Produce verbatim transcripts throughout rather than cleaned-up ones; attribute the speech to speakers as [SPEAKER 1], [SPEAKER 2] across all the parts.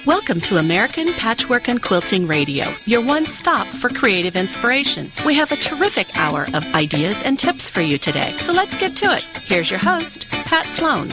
[SPEAKER 1] Welcome to American Patchwork and Quilting Radio, your one stop for creative inspiration. We have a terrific hour of ideas and tips for you today, so let's get to it. Here's your host, Pat Sloan.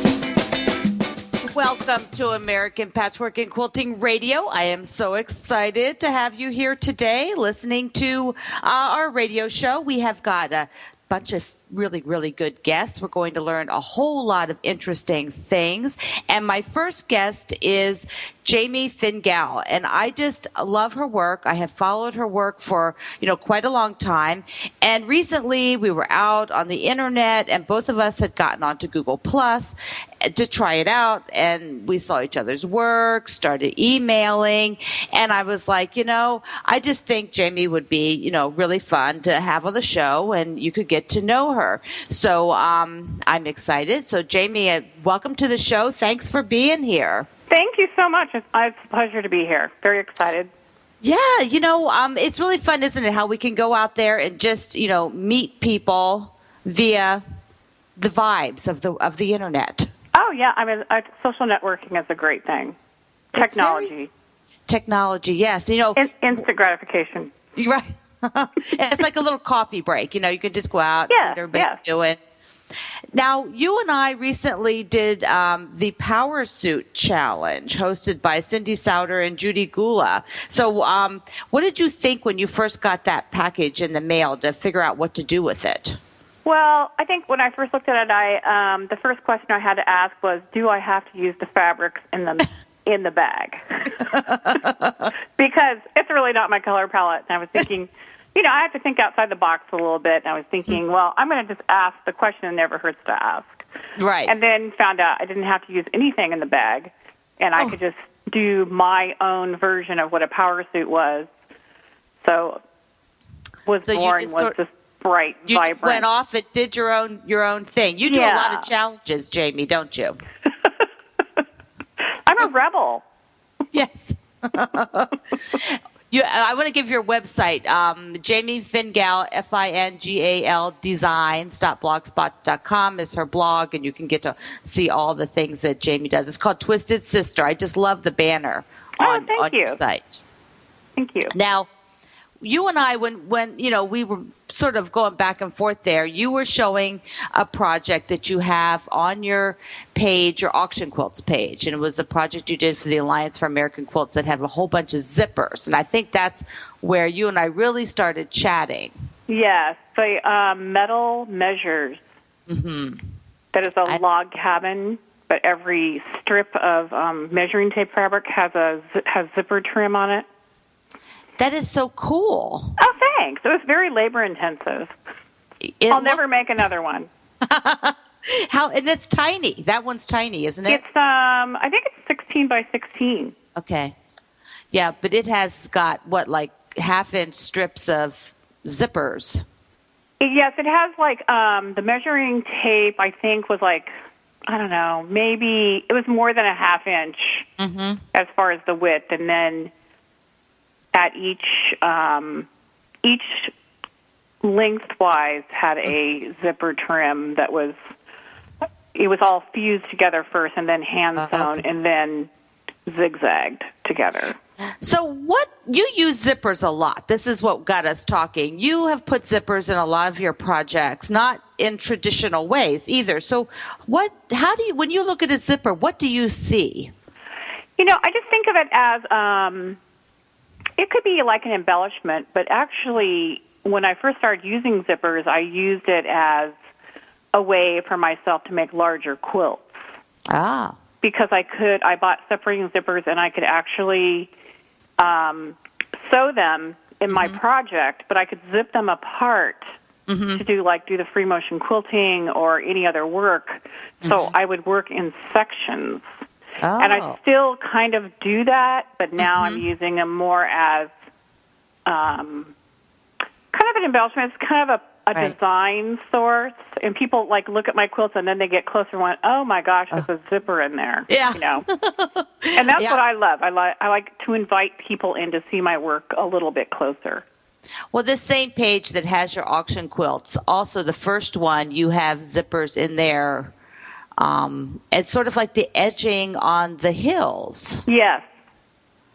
[SPEAKER 2] Welcome to American Patchwork and Quilting Radio. I am so excited to have you here today listening to uh, our radio show. We have got a bunch of really, really good guests. We're going to learn a whole lot of interesting things. And my first guest is Jamie Fingal, and I just love her work. I have followed her work for, you know, quite a long time. And recently we were out on the internet, and both of us had gotten onto Google Plus to try it out, and we saw each other's work, started emailing, and I was like, you know, I just think Jamie would be, you know, really fun to have on the show, and you could get to know her. So um, I'm excited. So Jamie, uh, welcome to the show. Thanks for being here.
[SPEAKER 3] Thank you so much. It's, it's a pleasure to be here. Very excited.
[SPEAKER 2] Yeah, you know, um, it's really fun, isn't it, how we can go out there and just, you know, meet people via the vibes of the of the internet.
[SPEAKER 3] Oh, yeah. I mean, uh, social networking is a great thing. Technology.
[SPEAKER 2] Very, technology, yes. You know,
[SPEAKER 3] In, instant gratification.
[SPEAKER 2] Right. It's like a little coffee break. You know, you can just go out
[SPEAKER 3] yeah,
[SPEAKER 2] and see what everybody's
[SPEAKER 3] yeah.
[SPEAKER 2] doing. Now, you and I recently did um, the Power Suit Challenge hosted by Cindy Sauter and Judy Gula. So um, what did you think when you first got that package in the mail to figure out what to do with it?
[SPEAKER 3] Well, I think when I first looked at it, I um, the first question I had to ask was, do I have to use the fabrics in the in the bag? Because it's really not my color palette. And I was thinking, you know, I have to think outside the box a little bit. And I was thinking, well, I'm going to just ask the question. It never hurts to ask.
[SPEAKER 2] Right.
[SPEAKER 3] And then found out I didn't have to use anything in the bag, and I
[SPEAKER 2] oh.
[SPEAKER 3] could just do my own version of what a power suit was. So was
[SPEAKER 2] so
[SPEAKER 3] born
[SPEAKER 2] you just
[SPEAKER 3] was
[SPEAKER 2] sort,
[SPEAKER 3] just bright,
[SPEAKER 2] you
[SPEAKER 3] vibrant.
[SPEAKER 2] You just went off and did your own your own thing. You do
[SPEAKER 3] yeah.
[SPEAKER 2] a lot of challenges, Jamie, don't you?
[SPEAKER 3] I'm a rebel.
[SPEAKER 2] Yes. You, I want to give your website, um, Jamie Fingal, F I N G A L, designs dot blogspot dot com is her blog, and you can get to see all the things that Jamie does. It's called Twisted Sister. I just love the banner on,
[SPEAKER 3] oh, thank
[SPEAKER 2] on
[SPEAKER 3] you.
[SPEAKER 2] your site.
[SPEAKER 3] Thank you.
[SPEAKER 2] Now, you and I, when, when, you know, we were sort of going back and forth there, you were showing a project that you have on your page, your auction quilts page. And it was a project you did for the Alliance for American Quilts that had a whole bunch of zippers. And I think that's where you and I really started chatting.
[SPEAKER 3] Yes, the um, metal measures.
[SPEAKER 2] Mm-hmm.
[SPEAKER 3] That is a
[SPEAKER 2] I,
[SPEAKER 3] log cabin, but every strip of um, measuring tape fabric has a has zipper trim on it.
[SPEAKER 2] That is so cool.
[SPEAKER 3] Oh, thanks. It was very labor intensive.
[SPEAKER 2] It
[SPEAKER 3] I'll
[SPEAKER 2] look,
[SPEAKER 3] never make another one.
[SPEAKER 2] How and it's tiny. That one's tiny, isn't it?
[SPEAKER 3] It's um, I think it's sixteen by sixteen.
[SPEAKER 2] Okay. Yeah, but it has got what, like half inch strips of zippers.
[SPEAKER 3] Yes, it has like um, the measuring tape. I think was like I don't know, maybe it was more than a half inch
[SPEAKER 2] mm-hmm.
[SPEAKER 3] as far as the width, and then at each um, each lengthwise had a zipper trim that was it was all fused together first, and then hand sewn,
[SPEAKER 2] okay.
[SPEAKER 3] and then zigzagged together.
[SPEAKER 2] So what you use zippers a lot. This is what got us talking. You have put zippers in a lot of your projects, not in traditional ways either. So what? How do you, when you look at a zipper, what do you see?
[SPEAKER 3] You know, I just think of it as um, it could be like an embellishment, but actually, when I first started using zippers, I used it as a way for myself to make larger quilts.
[SPEAKER 2] Ah.
[SPEAKER 3] Because I could, I bought separating zippers, and I could actually um, sew them in mm-hmm. my project, but I could zip them apart mm-hmm. to do like do the free motion quilting or any other work. Mm-hmm. So I would work in sections.
[SPEAKER 2] Oh.
[SPEAKER 3] And I still kind of do that, but now
[SPEAKER 2] mm-hmm.
[SPEAKER 3] I'm using them more as um, kind of an embellishment. It's kind of a a right. design source, and people like look at my quilts and then they get closer and went, oh my gosh, there's a zipper in there.
[SPEAKER 2] Yeah.
[SPEAKER 3] You know? And that's
[SPEAKER 2] yeah.
[SPEAKER 3] what I love. I like I like to invite people in to see my work a little bit closer.
[SPEAKER 2] Well, this same page that has your auction quilts, also the first one, you have zippers in there. Um, it's sort of like the edging on the hills.
[SPEAKER 3] Yes.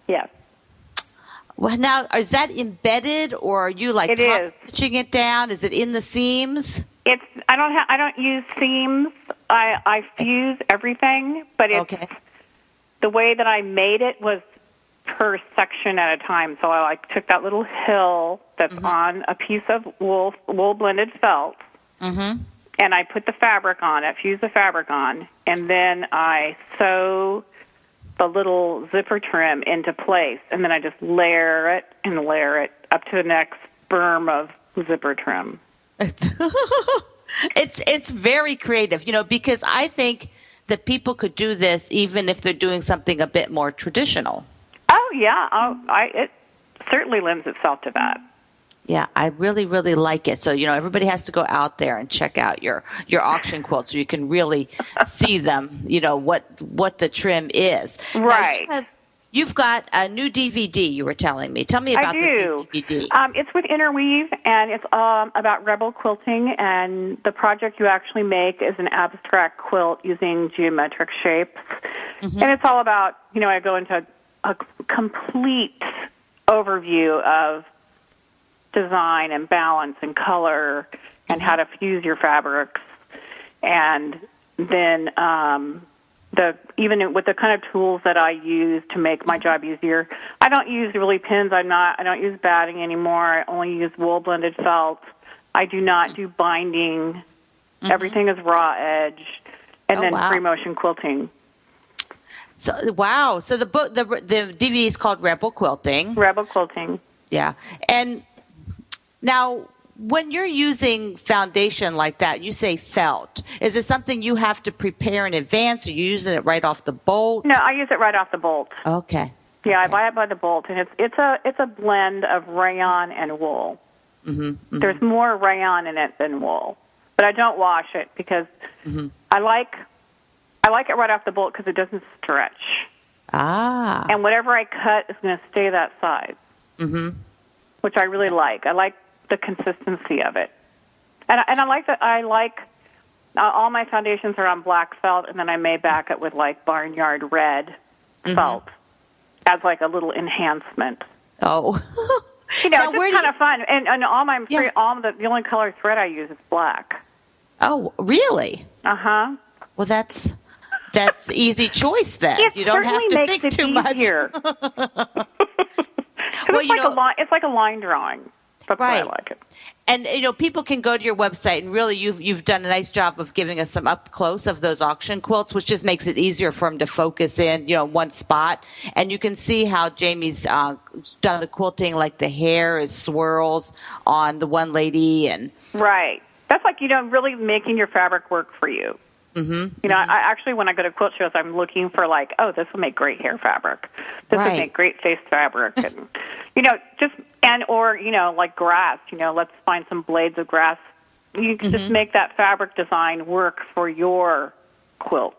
[SPEAKER 3] Yes.
[SPEAKER 2] Well, now, is that embedded, or are you like
[SPEAKER 3] It
[SPEAKER 2] top
[SPEAKER 3] is.
[SPEAKER 2] stitching it down? Is it in the seams?
[SPEAKER 3] It's I don't ha- I don't use seams. I I fuse everything, but it's
[SPEAKER 2] Okay.
[SPEAKER 3] the way that I made it was per section at a time. So I like took that little hill that's
[SPEAKER 2] Mm-hmm.
[SPEAKER 3] on a piece of wool wool blended felt,
[SPEAKER 2] Mm-hmm.
[SPEAKER 3] and I put the fabric on it, fuse the fabric on, and then I sew the little zipper trim into place, and then I just layer it and layer it up to the next berm of zipper trim.
[SPEAKER 2] It's it's very creative, you know, because I think that people could do this even if they're doing something a bit more traditional.
[SPEAKER 3] Oh yeah, oh, I it certainly lends itself to that.
[SPEAKER 2] Yeah, I really, really like it. So, you know, everybody has to go out there and check out your, your auction quilts so you can really see them, you know, what what the trim is. Now,
[SPEAKER 3] Right.
[SPEAKER 2] you have, you've got a new D V D, you were telling me. Tell me about
[SPEAKER 3] I
[SPEAKER 2] this
[SPEAKER 3] do.
[SPEAKER 2] new D V D.
[SPEAKER 3] Um, it's with Interweave, and it's um, about rebel quilting. And the project you actually make is an abstract quilt using geometric shapes.
[SPEAKER 2] Mm-hmm.
[SPEAKER 3] And it's all about, you know, I go into a complete overview of design and balance and color and how to fuse your fabrics, and then um, the even with the kind of tools that I use to make my job easier. I don't use really pins. I'm not. I don't use batting anymore. I only use wool blended felt. I do not do binding. Mm-hmm. Everything is raw edge, and
[SPEAKER 2] Oh,
[SPEAKER 3] then
[SPEAKER 2] wow.
[SPEAKER 3] free motion quilting.
[SPEAKER 2] So, wow. So the book, the the D V D is called Rebel Quilting.
[SPEAKER 3] Rebel quilting.
[SPEAKER 2] Yeah. And now, when you're using foundation like that, you say felt. Is it something you have to prepare in advance, or you using it right off the bolt?
[SPEAKER 3] No, I use it right off the bolt.
[SPEAKER 2] Okay.
[SPEAKER 3] Yeah, I
[SPEAKER 2] Okay.
[SPEAKER 3] buy it by the bolt, and it's it's a it's a blend of rayon and wool.
[SPEAKER 2] Mm-hmm, mm-hmm.
[SPEAKER 3] There's more rayon in it than wool, but I don't wash it because
[SPEAKER 2] Mm-hmm.
[SPEAKER 3] I like I like it right off the bolt because it doesn't stretch,
[SPEAKER 2] Ah.
[SPEAKER 3] and whatever I cut is going to stay that size,
[SPEAKER 2] Mm-hmm.
[SPEAKER 3] which I really like. I like the consistency of it, and I- and I like that. I like uh, all my foundations are on black felt, and then I may back it with like barnyard red
[SPEAKER 2] Mm-hmm.
[SPEAKER 3] felt as like a little enhancement.
[SPEAKER 2] Oh.
[SPEAKER 3] You know,
[SPEAKER 2] Now,
[SPEAKER 3] it's
[SPEAKER 2] where
[SPEAKER 3] just
[SPEAKER 2] do
[SPEAKER 3] kind of fun. And, and all my free,
[SPEAKER 2] Yeah.
[SPEAKER 3] all the, the only color thread I use is black.
[SPEAKER 2] Oh, really?
[SPEAKER 3] Uh huh.
[SPEAKER 2] Well, that's that's easy choice then.
[SPEAKER 3] It
[SPEAKER 2] you don't have
[SPEAKER 3] certainly
[SPEAKER 2] to
[SPEAKER 3] makes
[SPEAKER 2] think
[SPEAKER 3] it
[SPEAKER 2] too much.
[SPEAKER 3] easier. 'Cause
[SPEAKER 2] Well,
[SPEAKER 3] it's
[SPEAKER 2] you
[SPEAKER 3] like
[SPEAKER 2] know-
[SPEAKER 3] a line. It's like a line drawing. That's why I
[SPEAKER 2] Right.
[SPEAKER 3] like it.
[SPEAKER 2] And you know, people can go to your website, and really, you've you've done a nice job of giving us some up close of those auction quilts, which just makes it easier for them to focus in, you know, one spot. And you can see how Jamie's uh, done the quilting, like the hair is swirls on the one lady, and
[SPEAKER 3] Right. That's like, you know, really making your fabric work for you.
[SPEAKER 2] mm-hmm,
[SPEAKER 3] You know, I actually, when I go to quilt shows, I'm looking for like, oh, this will make great hair fabric. This
[SPEAKER 2] Right.
[SPEAKER 3] would make great face fabric, and you know, just and or you know, like grass. You know, let's find some blades of grass. You can just make that fabric design work for your quilt.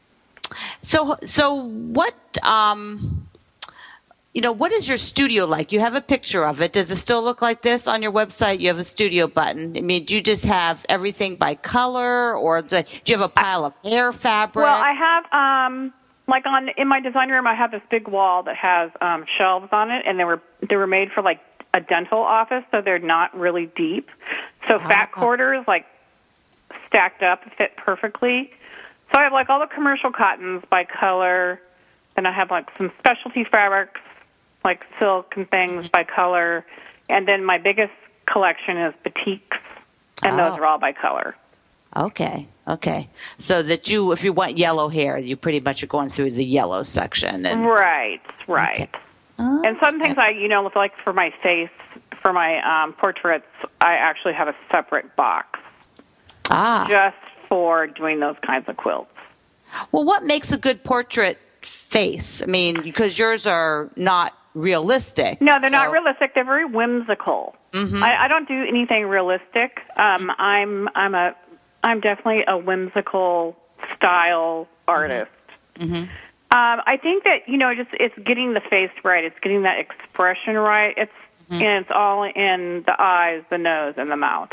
[SPEAKER 2] So, so what, um, you know, what is your studio like? You have a picture of it. Does it still look like this on your website? You have a studio button. I mean, do you just have everything by color, or do you have a pile of hair fabric?
[SPEAKER 3] Well, I have, um, like on in my design room, I have this big wall that has um, shelves on it, and they were they were made for like a dental office, so they're not really deep. So fat
[SPEAKER 2] Ah.
[SPEAKER 3] quarters, like stacked up, fit perfectly. So I have like all the commercial cottons by color, and I have like some specialty fabrics, like silk and things by color, and then my biggest collection is batiks, and those
[SPEAKER 2] Oh.
[SPEAKER 3] are all by color.
[SPEAKER 2] Okay, okay. So that you, if you want yellow hair, you pretty much are going through the yellow section. And
[SPEAKER 3] Right, right.
[SPEAKER 2] Okay. Oh,
[SPEAKER 3] And some things
[SPEAKER 2] okay.
[SPEAKER 3] I, you know, like for my face, for my um, portraits, I actually have a separate box
[SPEAKER 2] ah,
[SPEAKER 3] just for doing those kinds of quilts.
[SPEAKER 2] well, what makes a good portrait face? I mean, because yours are not realistic.
[SPEAKER 3] No, they're not
[SPEAKER 2] so-
[SPEAKER 3] realistic. They're very whimsical.
[SPEAKER 2] Mhm.
[SPEAKER 3] I, I don't do anything realistic. Um, I'm I'm a I'm definitely a whimsical style artist.
[SPEAKER 2] Mhm.
[SPEAKER 3] Um, I think that, you know, just it's getting the face right. It's getting that expression right. It's
[SPEAKER 2] Mm-hmm.
[SPEAKER 3] and it's all in the eyes, the nose, and the mouth.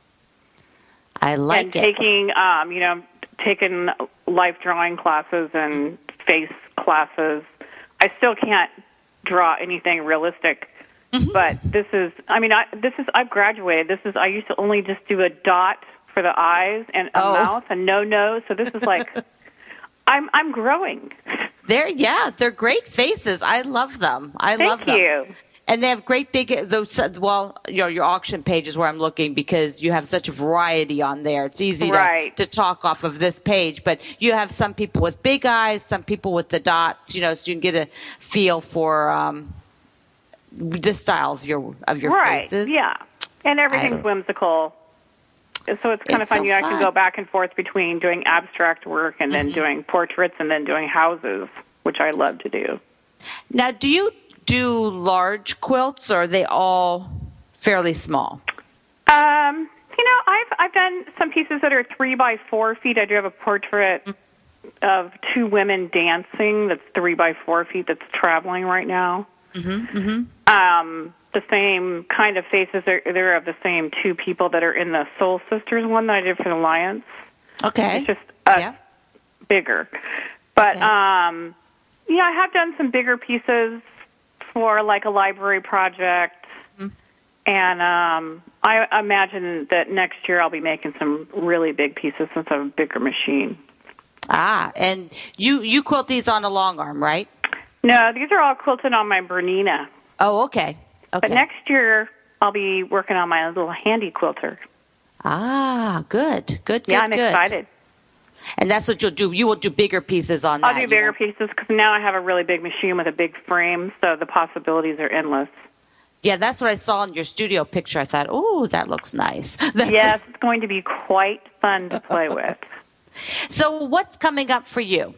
[SPEAKER 2] I like
[SPEAKER 3] and
[SPEAKER 2] it.
[SPEAKER 3] taking, um, you know, taking life drawing classes and face classes. I still can't draw anything realistic. Mm-hmm. But this is, I mean, I, this is, I've graduated. This is, I used to only just do a dot for the eyes and a
[SPEAKER 2] oh.
[SPEAKER 3] mouth and no nose. So this is like, I'm, I'm growing.
[SPEAKER 2] They're, yeah, they're great faces. I love them. I
[SPEAKER 3] Thank
[SPEAKER 2] love them.
[SPEAKER 3] you.
[SPEAKER 2] And they have great big, those, well, you know, your auction page is where I'm looking because you have such a variety on there. It's easy
[SPEAKER 3] right.
[SPEAKER 2] to, to talk off of this page, but you have some people with big eyes, some people with the dots, you know, so you can get a feel for um, the style of your of your
[SPEAKER 3] right.
[SPEAKER 2] faces.
[SPEAKER 3] Yeah, and everything's I, whimsical. So it's kind
[SPEAKER 2] it's
[SPEAKER 3] of fun.
[SPEAKER 2] So
[SPEAKER 3] you know,
[SPEAKER 2] fun.
[SPEAKER 3] I can go back and forth between doing abstract work and then mm-hmm. doing portraits and then doing houses, which I love to do.
[SPEAKER 2] Now, do you do large quilts, or are they all fairly small?
[SPEAKER 3] Um, you know, I've I've done some pieces that are three by four feet. I do have a portrait mm-hmm. of two women dancing that's three by four feet that's traveling right now.
[SPEAKER 2] Mm-hmm. Mm-hmm.
[SPEAKER 3] Um, the same kind of faces. They're, they're of the same two people that are in the Soul Sisters one that I did for the Alliance.
[SPEAKER 2] Okay.
[SPEAKER 3] It's just uh,
[SPEAKER 2] yeah.
[SPEAKER 3] bigger. But,
[SPEAKER 2] okay.
[SPEAKER 3] um, yeah, I have done some bigger pieces for like a library project. Mm-hmm. And um, I imagine that next year I'll be making some really big pieces since I have a bigger machine.
[SPEAKER 2] Ah, and you, you quilt these on a long arm, right?
[SPEAKER 3] No, these are all quilted on my Bernina.
[SPEAKER 2] Oh, okay. Okay.
[SPEAKER 3] But next year I'll be working on my little handy quilter.
[SPEAKER 2] Ah, good, good, good.
[SPEAKER 3] Yeah, I'm
[SPEAKER 2] good.
[SPEAKER 3] excited.
[SPEAKER 2] And that's what you'll do. You will do bigger pieces on that.
[SPEAKER 3] I'll do bigger pieces because now I have a really big machine with a big frame, so the possibilities are endless.
[SPEAKER 2] Yeah, that's what I saw in your studio picture. I thought, oh, that looks nice. That's
[SPEAKER 3] yes, it's going to be quite fun to play with.
[SPEAKER 2] So what's coming up for you?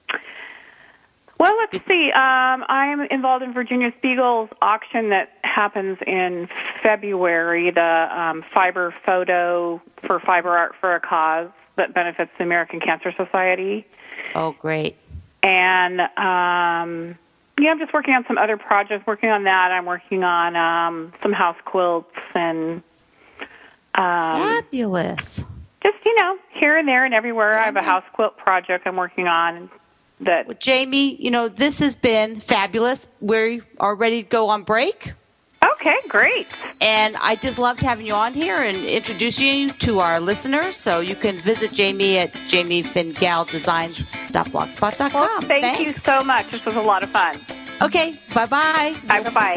[SPEAKER 3] Well, let's see. Um, I'm involved in Virginia Spiegel's auction that happens in February, the um, Fiber Photo for Fiber Art for a Cause that benefits the American Cancer Society.
[SPEAKER 2] Oh, great.
[SPEAKER 3] And, um, yeah, I'm just working on some other projects. Working on that, I'm working on um, some house quilts and... Um,
[SPEAKER 2] Fabulous.
[SPEAKER 3] Just, you know, here and there and everywhere. I have a house quilt project I'm working on. That
[SPEAKER 2] well, Jamie, you know, this has been fabulous. We are ready to go on break.
[SPEAKER 3] Okay, great.
[SPEAKER 2] And I just loved having you on here and introducing you to our listeners. So you can visit Jamie at jamie fingal designs dot blogspot dot com.
[SPEAKER 3] Well, thank
[SPEAKER 2] Thanks.
[SPEAKER 3] you so much. This was a lot of fun.
[SPEAKER 2] Okay, bye-bye.
[SPEAKER 3] Bye, bye-bye.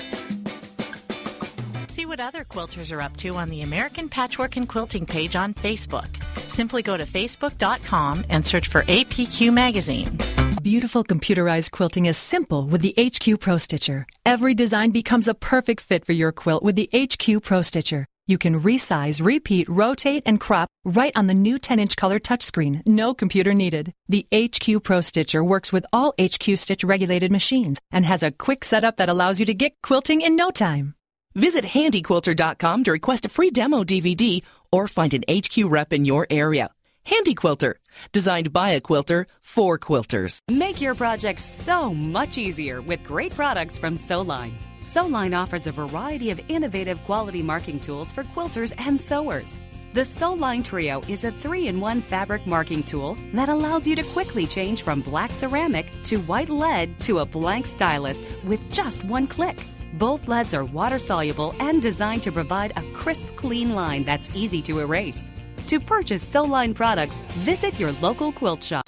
[SPEAKER 1] See what other quilters are up to on the American Patchwork and Quilting page on Facebook. Simply go to facebook dot com and search for A P Q Magazine.
[SPEAKER 4] Beautiful computerized quilting is simple with the H Q Pro Stitcher. Every design becomes a perfect fit for your quilt with the H Q Pro Stitcher. You can resize, repeat, rotate, and crop right on the new ten-inch color touchscreen. No computer needed. The H Q Pro Stitcher works with all H Q Stitch regulated machines and has a quick setup that allows you to get quilting in no time.
[SPEAKER 5] Visit handy quilter dot com to request a free demo D V D or find an H Q rep in your area. Handy Quilter, designed by a quilter for quilters.
[SPEAKER 6] Make your projects so much easier with great products from Sewline. Sewline offers a variety of innovative quality marking tools for quilters and sewers. The Sewline Trio is a three in one fabric marking tool that allows you to quickly change from black ceramic to white lead to a blank stylus with just one click. Both leads are water-soluble and designed to provide a crisp, clean line that's easy to erase. To purchase Sewline products, visit your local quilt shop.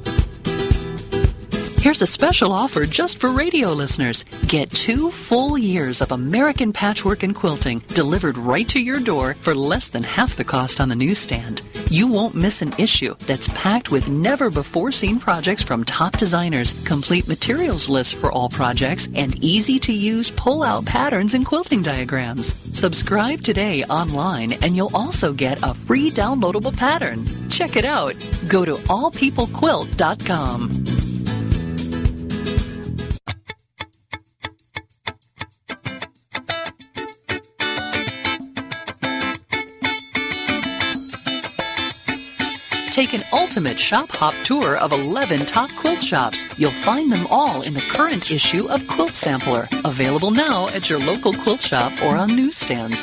[SPEAKER 7] Here's a special offer just for radio listeners. Get two full years of American Patchwork and Quilting delivered right to your door for less than half the cost on the newsstand. You won't miss an issue that's packed with never-before-seen projects from top designers, complete materials lists for all projects, and easy-to-use pull-out patterns and quilting diagrams. Subscribe today online, and you'll also get a free downloadable pattern. Check it out. Go to all people quilt dot com. Take an ultimate shop hop tour of eleven top quilt shops. You'll find them all in the current issue of Quilt Sampler, available now at your local quilt shop or on newsstands.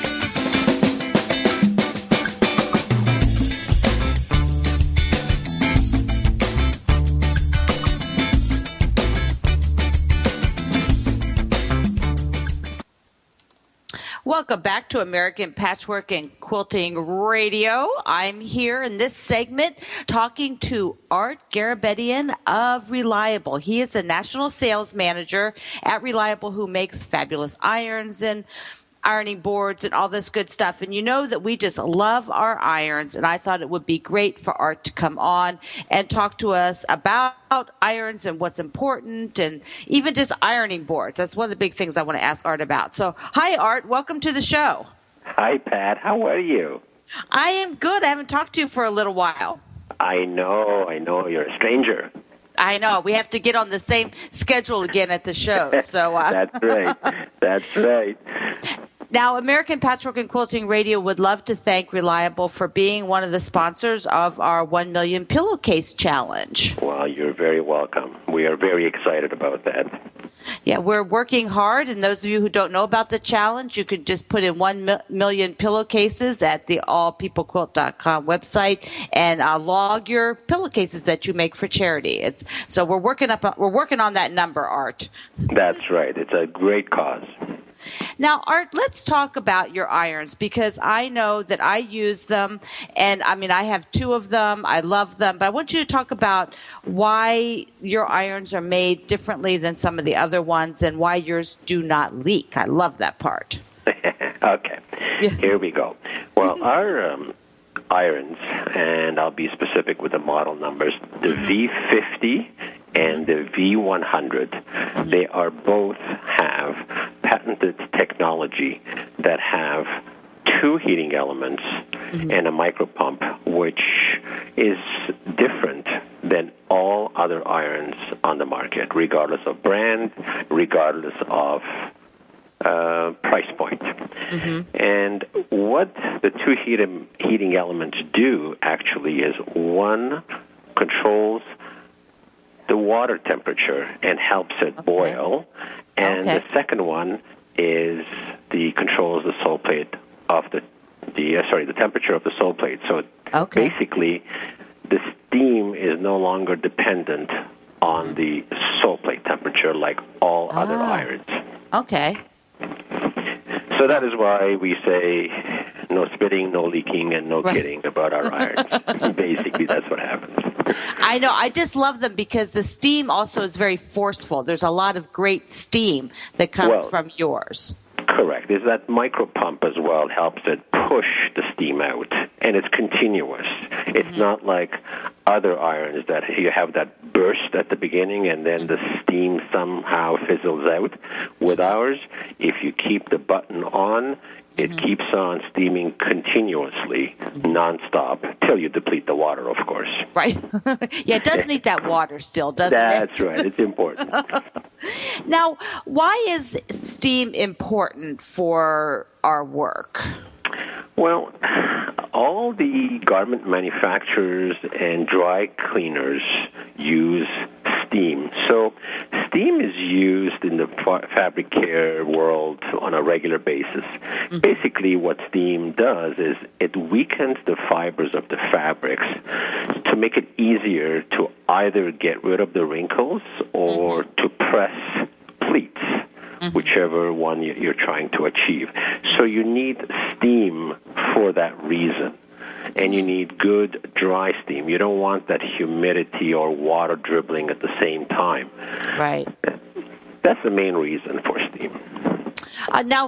[SPEAKER 2] Welcome back to American Patchwork and Quilting Radio. I'm here in this segment talking to Art Garabedian of Reliable. He is a national sales manager at Reliable who makes fabulous irons and ironing boards and all this good stuff. And you know that we just love our irons, and I thought it would be great for Art to come on and talk to us about irons and what's important, and even just ironing boards. That's one of the big things I want to ask Art about. So, hi, Art. Welcome to the show.
[SPEAKER 8] Hi, Pat. How are you?
[SPEAKER 2] I am good. I haven't talked to you for a little while.
[SPEAKER 8] I know. I know. You're a stranger.
[SPEAKER 2] I know. We have to get on the same schedule again at the show. So uh...
[SPEAKER 8] That's right. That's right.
[SPEAKER 2] Now, American Patchwork and Quilting Radio would love to thank Reliable for being one of the sponsors of our one million Pillowcase Challenge.
[SPEAKER 8] Well, you're very welcome. We are very excited about that.
[SPEAKER 2] Yeah, we're working hard, and those of you who don't know about the challenge, you could just put in one million pillowcases at the all people quilt dot com website and uh, log your pillowcases that you make for charity. It's so we're working up we're working on that number, Art.
[SPEAKER 8] That's right. It's a great cause.
[SPEAKER 2] Now, Art, let's talk about your irons, because I know that I use them, and I mean, I have two of them. I love them, but I want you to talk about why your irons are made differently than some of the other ones and why yours do not leak. I love that part.
[SPEAKER 8] Okay, here we go. Well, our um, irons, and I'll be specific with the model numbers, the V fifty and the V one hundred, mm-hmm. they are both have patented technology that have two heating elements mm-hmm. and a micro pump, which is different than all other irons on the market, regardless of brand, regardless of uh, price point. Mm-hmm. And what the two heat- heating elements do actually is one controls the water temperature and helps it okay. boil, and okay. the second one is the controls the sole plate of the the uh, sorry the temperature of the sole plate. So okay. basically, the steam is no longer dependent on the sole plate temperature like all ah. other irons.
[SPEAKER 2] Okay.
[SPEAKER 8] So that is why we say no spitting, no leaking, and no right. kidding about our irons. Basically, that's what happens.
[SPEAKER 2] I know. I just love them because the steam also is very forceful. There's a lot of great steam that comes
[SPEAKER 8] well,
[SPEAKER 2] from yours.
[SPEAKER 8] Correct. Is that micro pump as well helps it push the steam out, and it's continuous. Mm-hmm. It's not like other irons that you have that burst at the beginning and then the steam somehow fizzles out. With ours, if you keep the button on, it mm-hmm. keeps on steaming continuously, nonstop, till you deplete the water, of course.
[SPEAKER 2] Right. Yeah, it does need that water still, doesn't
[SPEAKER 8] That's
[SPEAKER 2] it?
[SPEAKER 8] That's right. It's important.
[SPEAKER 2] Now, why is steam important for our work?
[SPEAKER 8] Well, all the garment manufacturers and dry cleaners use steam. So steam is used in the fa- fabric care world on a regular basis. Mm-hmm. Basically, what steam does is it weakens the fibers of the fabrics to make it easier to either get rid of the wrinkles or mm-hmm. to press pleats. Mm-hmm. Whichever one you're trying to achieve. So you need steam for that reason. And you need good dry steam. You don't want that humidity or water dribbling at the same time.
[SPEAKER 2] Right.
[SPEAKER 8] That's the main reason for steam.
[SPEAKER 2] Uh, now,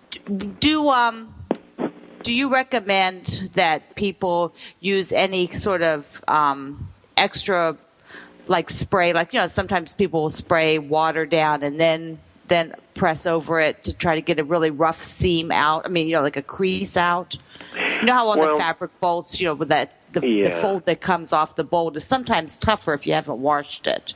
[SPEAKER 2] do um, do you recommend that people use any sort of um, extra, like spray? Like, you know, sometimes people will spray water down and then then press over it to try to get a really rough seam out. I mean, you know, like a crease out. You know how on well, the fabric bolts, you know, with that the, yeah. the fold that comes off the bolt is sometimes tougher if you haven't washed it.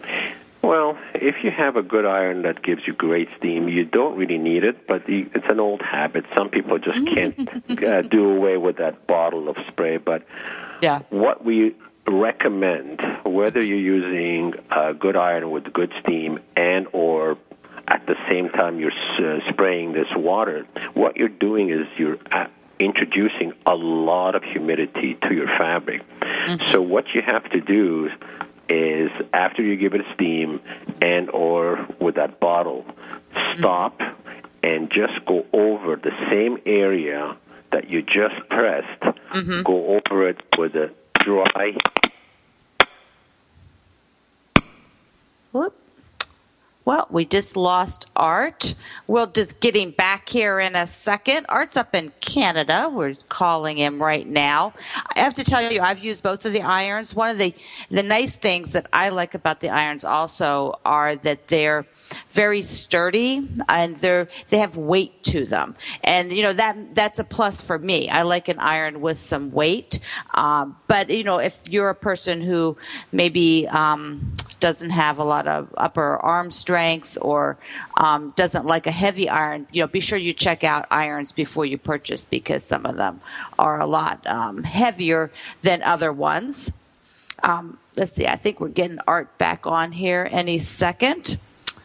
[SPEAKER 8] Well, if you have a good iron that gives you great steam, you don't really need it, but it's an old habit. Some people just can't uh, do away with that bottle of spray. But
[SPEAKER 2] yeah.
[SPEAKER 8] what we recommend, whether you're using a good iron with good steam and or at the same time you're uh, spraying this water, what you're doing is you're uh, introducing a lot of humidity to your fabric. Mm-hmm. So what you have to do is after you give it steam and or with that bottle, stop mm-hmm. and just go over the same area that you just pressed, mm-hmm. go over it with a dry.
[SPEAKER 2] Whoop. Well, we just lost Art. We'll just get him back here in a second. Art's up in Canada. We're calling him right now. I have to tell you, I've used both of the irons. One of the, the nice things that I like about the irons also are that they're very sturdy and they're they have weight to them, and you know that that's a plus for me. I like an iron with some weight, um, but you know if you're a person who maybe um, doesn't have a lot of upper arm strength or um, doesn't like a heavy iron, you know, be sure you check out irons before you purchase because some of them are a lot um, heavier than other ones. Um, let's see. I think we're getting Art back on here any second.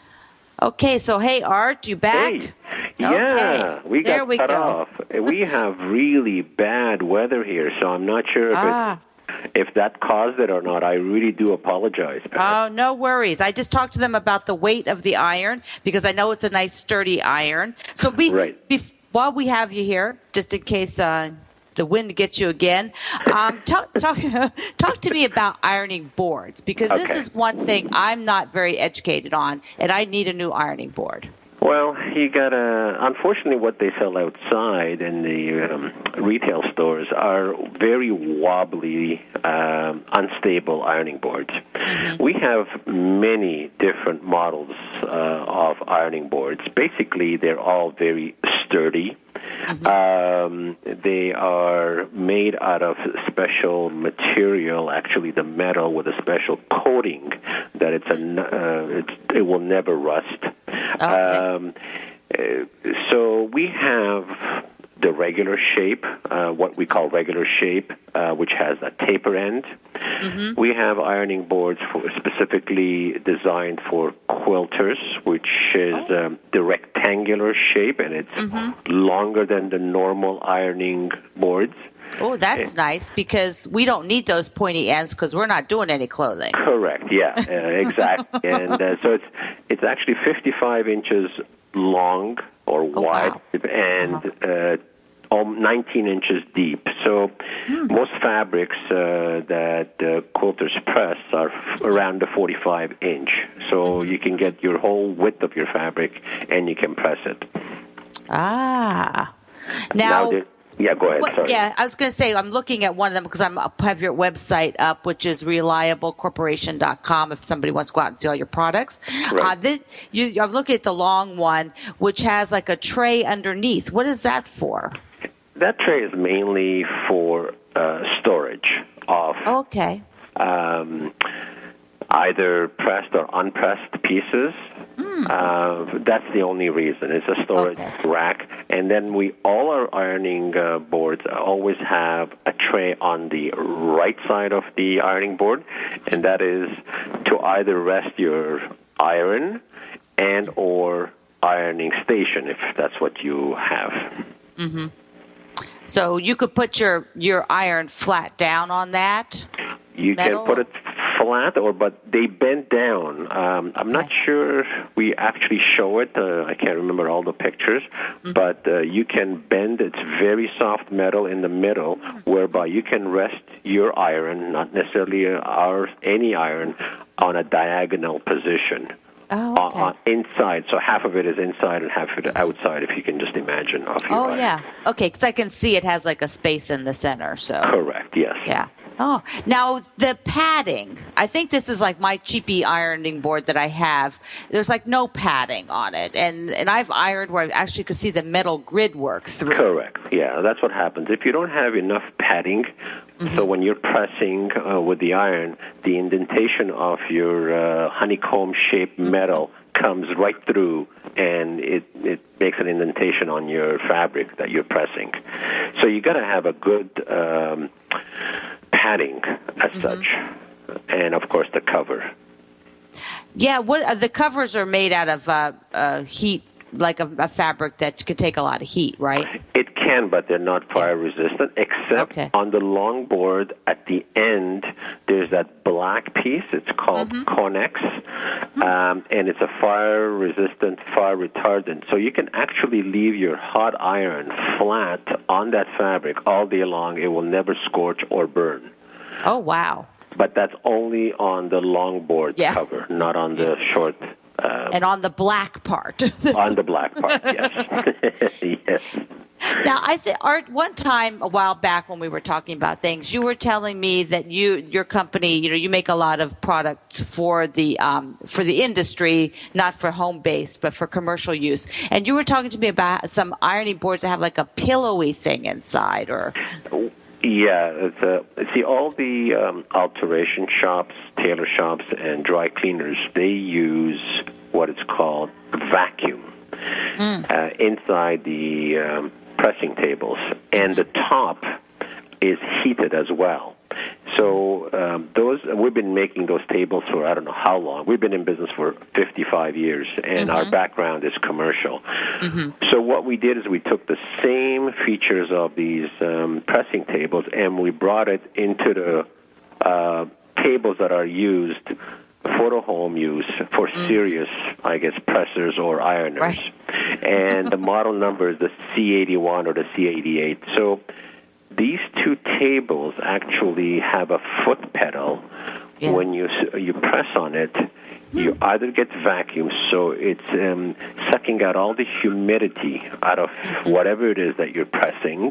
[SPEAKER 2] Okay, so hey, Art, you back?
[SPEAKER 8] Hey. Yeah,
[SPEAKER 2] okay.
[SPEAKER 8] we got
[SPEAKER 2] there we
[SPEAKER 8] cut
[SPEAKER 2] go.
[SPEAKER 8] off. We have really bad weather here, so I'm not sure if,
[SPEAKER 2] ah.
[SPEAKER 8] it, if that caused it or not. I really do apologize, Pat.
[SPEAKER 2] Oh, no worries. I just talked to them about the weight of the iron because I know it's a nice sturdy iron. So be,
[SPEAKER 8] right.
[SPEAKER 2] be, while we have you here, just in case uh, the wind gets you again, um, talk, talk, talk to me about ironing boards because
[SPEAKER 8] okay.
[SPEAKER 2] this is one thing I'm not very educated on, and I need a new ironing board.
[SPEAKER 8] Well, you gotta. Unfortunately, what they sell outside in the um, retail stores are very wobbly, um, unstable ironing boards. Mm-hmm. We have many different models uh, of ironing boards. Basically, they're all very sturdy. Mm-hmm. Um, they are made out of special material, actually the metal with a special coating that it's a, uh, it's, it will never rust. Okay. Um, uh, so we have the regular shape, uh, what we call regular shape, uh, which has a taper end. Mm-hmm. We have ironing boards for specifically designed for quilters, which is oh. um, the rectangular shape, and it's mm-hmm. longer than the normal ironing boards.
[SPEAKER 2] Oh, that's uh, nice, because we don't need those pointy ends because we're not doing any clothing.
[SPEAKER 8] Correct, yeah, uh, exactly. and uh, so it's it's actually fifty-five inches long or oh, wide wow. and uh-huh. uh, nineteen inches deep. So mm. most fabrics uh, that uh, quilters press are f- around the forty-five inch. So mm-hmm. you can get your whole width of your fabric and you can press it.
[SPEAKER 2] Ah. Now,
[SPEAKER 8] now yeah, go ahead.
[SPEAKER 2] What,
[SPEAKER 8] sorry.
[SPEAKER 2] Yeah, I was going to say, I'm looking at one of them because I'm I have your website up, which is reliable corporation dot com if somebody wants to go out and see all your products.
[SPEAKER 8] Right.
[SPEAKER 2] Uh, this, you, I'm looking at the long one, which has like a tray underneath. What is that for?
[SPEAKER 8] That tray is mainly for uh, storage of
[SPEAKER 2] okay.
[SPEAKER 8] um, either pressed or unpressed pieces. Mm. Uh, that's the only reason. It's a storage okay. rack. And then we, all our ironing uh, boards always have a tray on the right side of the ironing board, and that is to either rest your iron and or ironing station, if that's what you have.
[SPEAKER 2] Mm-hmm. So you could put your, your iron flat down on that?
[SPEAKER 8] You
[SPEAKER 2] metal?
[SPEAKER 8] can put it flat, or but they bend down. Um, I'm okay. not sure we actually show it. Uh, I can't remember all the pictures, mm-hmm. but uh, you can bend. It's very soft metal in the middle, mm-hmm. whereby you can rest your iron, not necessarily our any iron, on a diagonal position.
[SPEAKER 2] Oh, okay.
[SPEAKER 8] uh, uh, inside, so half of it is inside and half of it outside, if you can just imagine. Of your
[SPEAKER 2] oh,
[SPEAKER 8] iron.
[SPEAKER 2] yeah. Okay, because I can see it has like a space in the center. So
[SPEAKER 8] correct, yes.
[SPEAKER 2] Yeah. Oh, now the padding. I think this is like my cheapy ironing board that I have. There's like no padding on it, and and I've ironed where I actually could see the metal grid work through.
[SPEAKER 8] Correct. Yeah, that's what happens if you don't have enough padding. Mm-hmm. So when you're pressing uh, with the iron, the indentation of your uh, honeycomb-shaped metal comes right through, and it, it makes an indentation on your fabric that you're pressing. So you got to have a good um, padding as mm-hmm. such, and of course the cover.
[SPEAKER 2] Yeah, what uh, the covers are made out of uh, uh, heat, like a, a fabric that could take a lot of heat, right?
[SPEAKER 8] It can, but they're not fire resistant, except
[SPEAKER 2] okay.
[SPEAKER 8] on the longboard at the end, there's that black piece. It's called mm-hmm. Connex, mm-hmm. um, and it's a fire resistant, fire retardant. So you can actually leave your hot iron flat on that fabric all day long. It will never scorch or burn.
[SPEAKER 2] Oh, wow.
[SPEAKER 8] But that's only on the longboard
[SPEAKER 2] yeah.
[SPEAKER 8] cover, not on the short. Um,
[SPEAKER 2] and on the black part.
[SPEAKER 8] on the black part, yes. yes.
[SPEAKER 2] Now, I th- Art, one time a while back when we were talking about things, you were telling me that you, your company, you know, you make a lot of products for the um, for the industry, not for home based, but for commercial use. And you were talking to me about some ironing boards that have like a pillowy thing inside, or.
[SPEAKER 8] Yeah, it's a, see, all the um, alteration shops, tailor shops, and dry cleaners, they use what is called vacuum mm. uh, inside the um, pressing tables, and the top is heated as well. So um, those we've been making those tables for I don't know how long. We've been in business for fifty-five years, and mm-hmm. our background is commercial. Mm-hmm. So what we did is we took the same features of these um, pressing tables, and we brought it into the uh, tables that are used for the home use for mm. serious, I guess, pressers or ironers. Right. And the model number is the C eighty-one or the C eighty-eight. So these two tables actually have a foot pedal. Yeah. When you you press on it, you hmm. either get vacuum, so it's um, sucking out all the humidity out of whatever it is that you're pressing,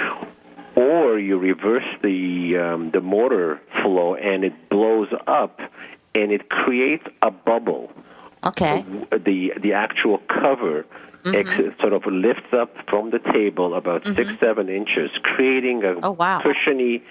[SPEAKER 8] or you reverse the um, the motor flow and it blows up and it creates a bubble.
[SPEAKER 2] Okay.
[SPEAKER 8] The the actual cover mm-hmm. ex- sort of lifts up from the table about mm-hmm. six, seven inches, creating a
[SPEAKER 2] oh, wow.
[SPEAKER 8] cushiony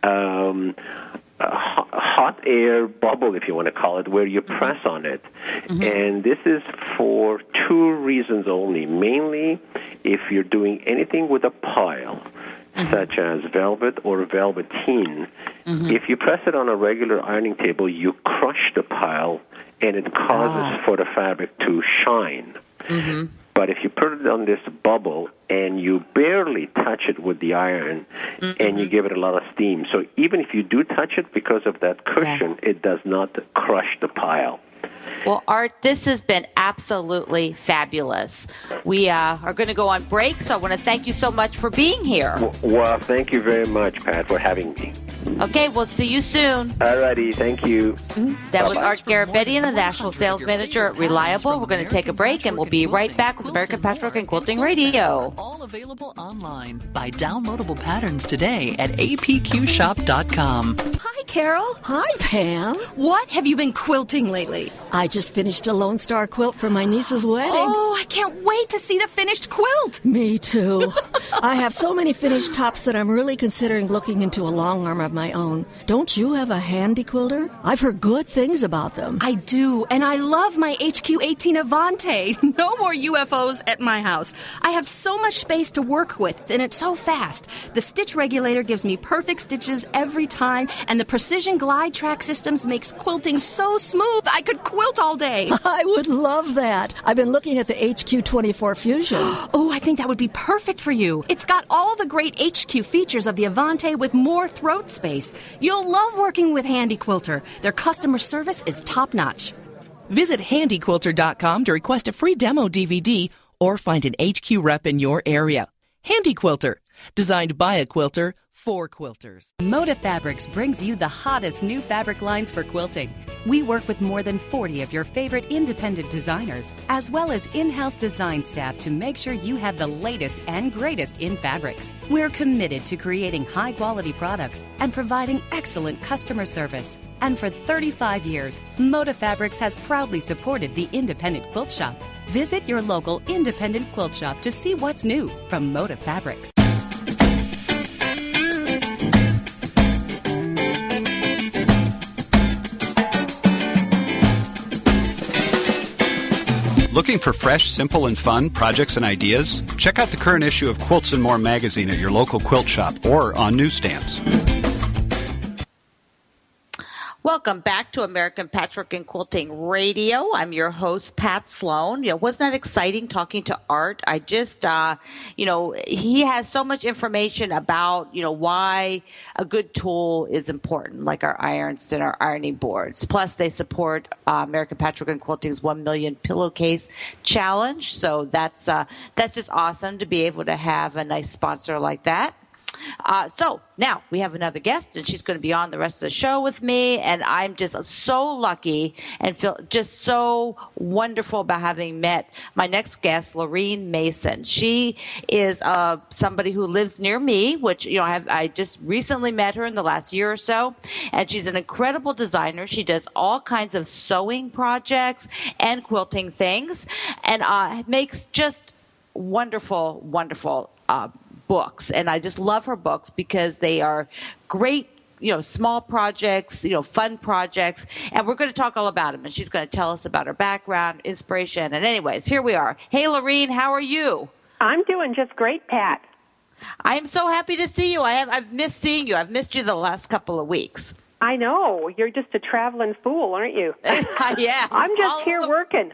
[SPEAKER 8] um, a hot air bubble, if you want to call it, where you mm-hmm. press on it. Mm-hmm. And this is for two reasons only. Mainly, if you're doing anything with a pile, mm-hmm. such as velvet or velveteen, mm-hmm. if you press it on a regular ironing table, you crush the pile, and it causes ah. for the fabric to shine. Mm-hmm. But if you put it on this bubble and you barely touch it with the iron mm-hmm. and you give it a lot of steam, so even if you do touch it, because of that cushion, yeah. it does not crush the pile.
[SPEAKER 2] Well, Art, this has been absolutely fabulous. We uh, are going to go on break, so I want to thank you so much for being here.
[SPEAKER 8] Well, thank you very much, Pat, for having me.
[SPEAKER 2] Okay, we'll see you soon.
[SPEAKER 8] All righty, thank you.
[SPEAKER 2] Mm-hmm. That Bye-bye. was Art Garabedian, the National Sales Manager at Reliable. We're going to take a break, and we'll be right back with American Patchwork and Quilting Radio.
[SPEAKER 7] All available online. Buy downloadable patterns today at A P Q shop dot com.
[SPEAKER 9] Hi, Carol.
[SPEAKER 10] Hi, Pam.
[SPEAKER 9] What have you been quilting lately?
[SPEAKER 10] I just finished a Lone Star quilt for my niece's wedding.
[SPEAKER 9] Oh, I can't wait to see the finished quilt.
[SPEAKER 10] Me too. I have so many finished tops that I'm really considering looking into a long arm of my own. Don't you have a handy quilter? I've heard good things about them.
[SPEAKER 9] I do, and I love my H Q eighteen Avante. No more U F Os at my house. I have so much space to work with, and it's so fast. The stitch regulator gives me perfect stitches every time, and the Precision Glide Track Systems makes quilting so smooth I could quilt all day.
[SPEAKER 10] I would love that. I've been looking at the H Q twenty-four Fusion.
[SPEAKER 9] Oh, I think that would be perfect for you. It's got all the great H Q features of the Avante with more throat space. You'll love working with Handy Quilter. Their customer service is top-notch.
[SPEAKER 5] Visit handy quilter dot com to request a free demo D V D or find an H Q rep in your area. Handy Quilter, designed by a quilter for quilters.
[SPEAKER 6] Moda Fabrics brings you the hottest new fabric lines for quilting. We work with more than forty of your favorite independent designers, as well as in-house design staff to make sure you have the latest and greatest in fabrics. We're committed to creating high-quality products and providing excellent customer service. And for thirty-five years, Moda Fabrics has proudly supported the independent quilt shop. Visit your local independent quilt shop to see what's new from Moda Fabrics.
[SPEAKER 11] Looking for fresh, simple, and fun projects and ideas? Check out the current issue of Quilts and More magazine at your local quilt shop or on newsstands.
[SPEAKER 2] Welcome back to American Patchwork and Quilting Radio. I'm your host, Pat Sloan. You know, wasn't that exciting talking to Art? I just, uh, you know, he has so much information about, you know, why a good tool is important, like our irons and our ironing boards. Plus, they support uh, American Patchwork and Quilting's one million pillowcase challenge. So that's uh, that's just awesome to be able to have a nice sponsor like that. Uh, so now we have another guest, and she's going to be on the rest of the show with me. And I'm just so lucky and feel just so wonderful about having met my next guest, Lorene Mason. She is uh, somebody who lives near me, which, you know, I, have, I just recently met her in the last year or so. And she's an incredible designer. She does all kinds of sewing projects and quilting things, and uh, makes just wonderful, wonderful uh books. And I just love her books because they are great, you know, small projects, you know, fun projects. And we're going to talk all about them. And she's going to tell us about her background, inspiration. And anyways, here we are. Hey, Lorene, how are you?
[SPEAKER 12] I'm doing just great, Pat.
[SPEAKER 2] I'm so happy to see you. I have, I've missed seeing you. I've missed you the last couple of weeks.
[SPEAKER 12] I know. You're just a traveling fool, aren't you?
[SPEAKER 2] Yeah.
[SPEAKER 12] I'm just
[SPEAKER 2] all
[SPEAKER 12] here
[SPEAKER 2] the...
[SPEAKER 12] working.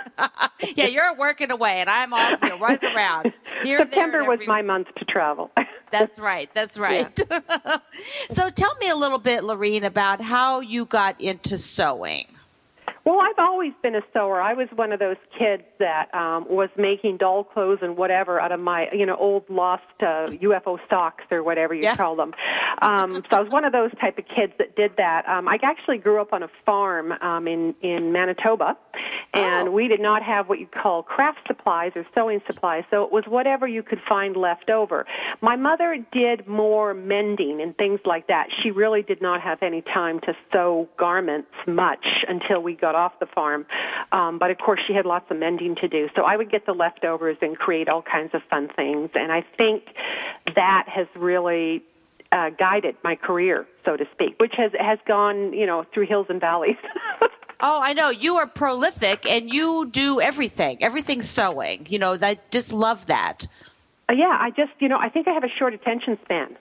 [SPEAKER 2] Yeah, you're working away, and I'm off, you know, running around. Here,
[SPEAKER 12] September
[SPEAKER 2] there,
[SPEAKER 12] was my month to travel.
[SPEAKER 2] That's right. That's right. Yeah. So tell me a little bit, Lorene, about how you got into sewing.
[SPEAKER 12] Well, I've always been a sewer. I was one of those kids that um, was making doll clothes and whatever out of my, you know, old lost uh, U F O socks or whatever you yeah. call them. Um, so I was one of those type of kids that did that. Um, I actually grew up on a farm um, in, in Manitoba, and oh. we did not have what you call craft supplies or sewing supplies, so it was whatever you could find left over. My mother did more mending and things like that. She really did not have any time to sew garments much until we got off the farm. Um, but, of course, she had lots of mending to do. So I would get the leftovers and create all kinds of fun things. And I think that has really uh, guided my career, so to speak, which has, has gone, you know, through hills and valleys.
[SPEAKER 2] Oh, I know. You are prolific, and you do everything, everything sewing. You know, I just love that.
[SPEAKER 12] Uh, yeah, I just, you know, I think I have a short attention span.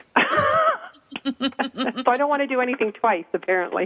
[SPEAKER 12] So I don't want to do anything twice, apparently.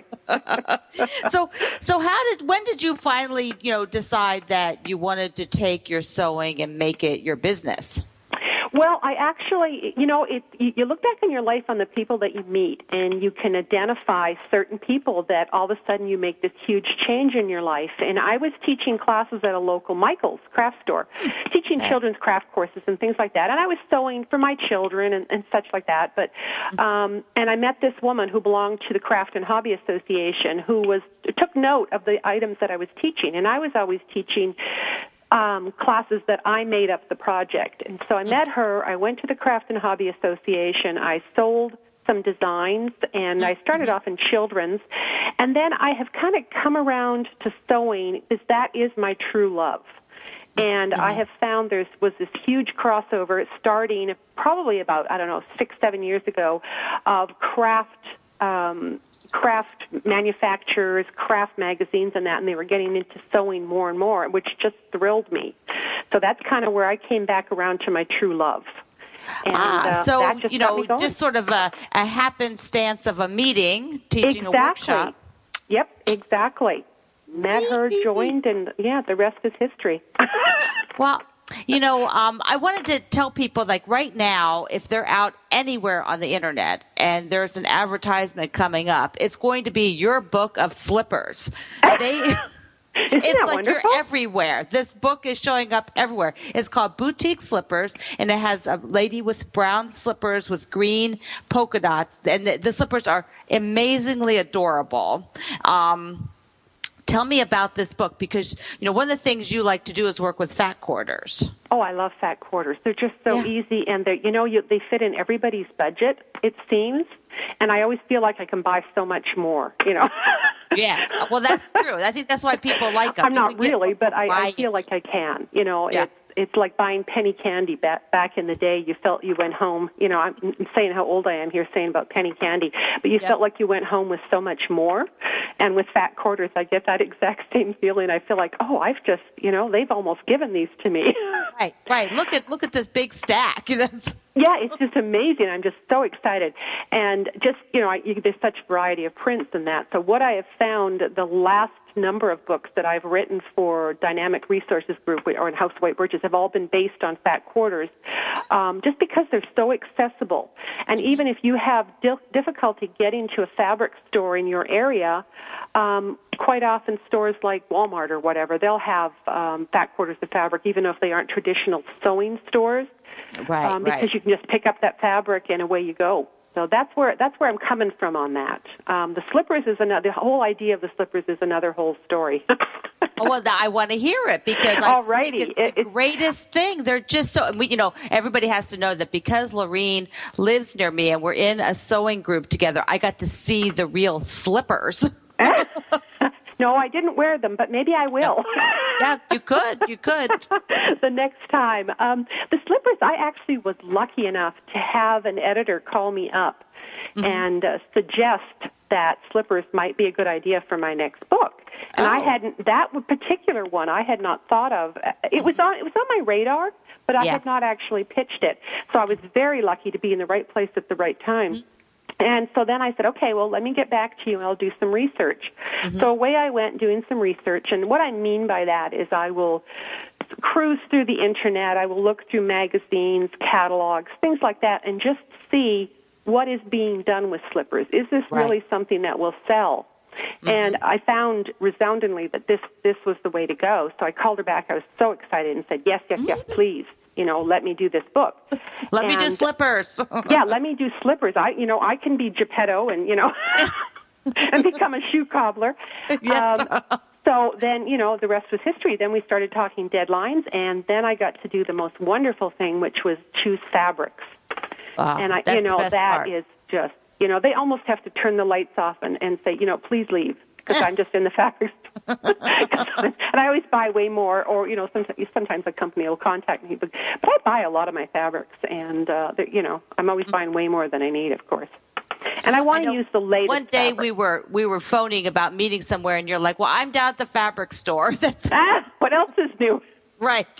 [SPEAKER 2] so, so how did, when did you finally, you know, decide that you wanted to take your sewing and make it your business?
[SPEAKER 12] Well, I actually, you know, it, you look back in your life on the people that you meet, and you can identify certain people that all of a sudden you make this huge change in your life. And I was teaching classes at a local Michael's craft store, teaching okay. children's craft courses and things like that. And I was sewing for my children and, and such like that. But um, and I met this woman who belonged to the Craft and Hobby Association, who was took note of the items that I was teaching. And I was always teaching Um, classes that I made up the project. And so I met her. I went to the Craft and Hobby Association. I sold some designs, and I started off in children's. And then I have kind of come around to sewing because that is my true love. And mm-hmm. I have found there was this huge crossover starting probably about, I don't know, six, seven years ago of craft um craft manufacturers, craft magazines and that, and they were getting into sewing more and more, which just thrilled me. So that's kind of where I came back around to my true love. And,
[SPEAKER 2] ah,
[SPEAKER 12] uh,
[SPEAKER 2] so,
[SPEAKER 12] that just
[SPEAKER 2] you know,
[SPEAKER 12] got me
[SPEAKER 2] just sort of a, a happenstance of a meeting, teaching
[SPEAKER 12] exactly.
[SPEAKER 2] a workshop.
[SPEAKER 12] Yep, exactly. Met her, joined, and, yeah, the rest is history.
[SPEAKER 2] Well, you know, um, I wanted to tell people, like, right now, if they're out anywhere on the Internet and there's an advertisement coming up, it's going to be your book of slippers. They...
[SPEAKER 12] Isn't
[SPEAKER 2] it's
[SPEAKER 12] that
[SPEAKER 2] like
[SPEAKER 12] wonderful?
[SPEAKER 2] You're everywhere. This book is showing up everywhere. It's called Boutique Slippers, and it has a lady with brown slippers with green polka dots, and the, the slippers are amazingly adorable. Um, tell me about this book, because, you know, one of the things you like to do is work with fat quarters.
[SPEAKER 12] Oh, I love fat quarters. They're just so
[SPEAKER 2] yeah.
[SPEAKER 12] easy, and they, you know, you, they fit in everybody's budget, it seems. And I always feel like I can buy so much more, you know.
[SPEAKER 2] Yes. Well, that's true. I think that's why people like them.
[SPEAKER 12] I'm not really, but I, I feel like I can. You know,
[SPEAKER 2] yeah.
[SPEAKER 12] it's it's like buying penny candy back back in the day. You felt you went home. You know, I'm saying how old I am here, saying about penny candy, but you yeah. felt like you went home with so much more. And with fat quarters, I get that exact same feeling. I feel like, oh, I've just, you know, they've almost given these to me.
[SPEAKER 2] Right, right. Look at look at this big stack. That's
[SPEAKER 12] Yeah, it's just amazing. I'm just so excited. And just, you know, I, you, there's such variety of prints in that. So what I have found, the last number of books that I've written for Dynamic Resources Group or in House of White Birches have all been based on fat quarters, um, just because they're so accessible. And even if you have di- difficulty getting to a fabric store in your area, um, quite often stores like Walmart or whatever, they'll have um, fat quarters of fabric, even if they aren't traditional sewing stores.
[SPEAKER 2] Right,
[SPEAKER 12] um, because
[SPEAKER 2] right.
[SPEAKER 12] you can just pick up that fabric and away you go. So that's where that's where I'm coming from on that. Um, the slippers is another. The whole idea of the slippers is another whole story.
[SPEAKER 2] Oh, well, I want to hear it because I
[SPEAKER 12] Alrighty.
[SPEAKER 2] think it's the
[SPEAKER 12] It,
[SPEAKER 2] greatest thing. They're just so, we, you know, everybody has to know that because Lorene lives near me and we're in a sewing group together, I got to see the real slippers.
[SPEAKER 12] No, I didn't wear them, but maybe I will.
[SPEAKER 2] Yeah, you could. You could.
[SPEAKER 12] The next time. Um, the slippers, I actually was lucky enough to have an editor call me up mm-hmm. and uh, suggest that slippers might be a good idea for my next book. And oh. I hadn't, that particular one I had not thought of. It was on, it was on my radar, but I yeah. had not actually pitched it. So I was very lucky to be in the right place at the right time. Mm-hmm. And so then I said, okay, well, let me get back to you, and I'll do some research. Mm-hmm. So away I went doing some research, and what I mean by that is I will cruise through the Internet, I will look through magazines, catalogs, things like that, and just see what is being done with slippers. Is this right. really something that will sell? Mm-hmm. And I found resoundingly that this, this was the way to go. So I called her back. I was so excited and said, yes, yes, yes, please. You know, let me do this book.
[SPEAKER 2] Let
[SPEAKER 12] and,
[SPEAKER 2] me do slippers.
[SPEAKER 12] yeah, let me do slippers. I, you know, I can be Geppetto and, you know, and become a shoe cobbler.
[SPEAKER 2] Yes.
[SPEAKER 12] Um, so then, you know, the rest was history. Then we started talking deadlines, and then I got to do the most wonderful thing, which was choose fabrics.
[SPEAKER 2] Wow,
[SPEAKER 12] and I,
[SPEAKER 2] that's
[SPEAKER 12] you know,
[SPEAKER 2] the best
[SPEAKER 12] that
[SPEAKER 2] part.
[SPEAKER 12] is just, you know, they almost have to turn the lights off and, and say, you know, please leave, because I'm just in the fabric store. And I always buy way more, or, you know, sometimes, sometimes a company will contact me, but, but I buy a lot of my fabrics, and, uh, you know, I'm always buying way more than I need, of course. And I want to use the latest
[SPEAKER 2] One day
[SPEAKER 12] fabric.
[SPEAKER 2] we were we were phoning about meeting somewhere, and you're like, well, I'm down at the fabric store. That's
[SPEAKER 12] ah, what else is new?
[SPEAKER 2] Right.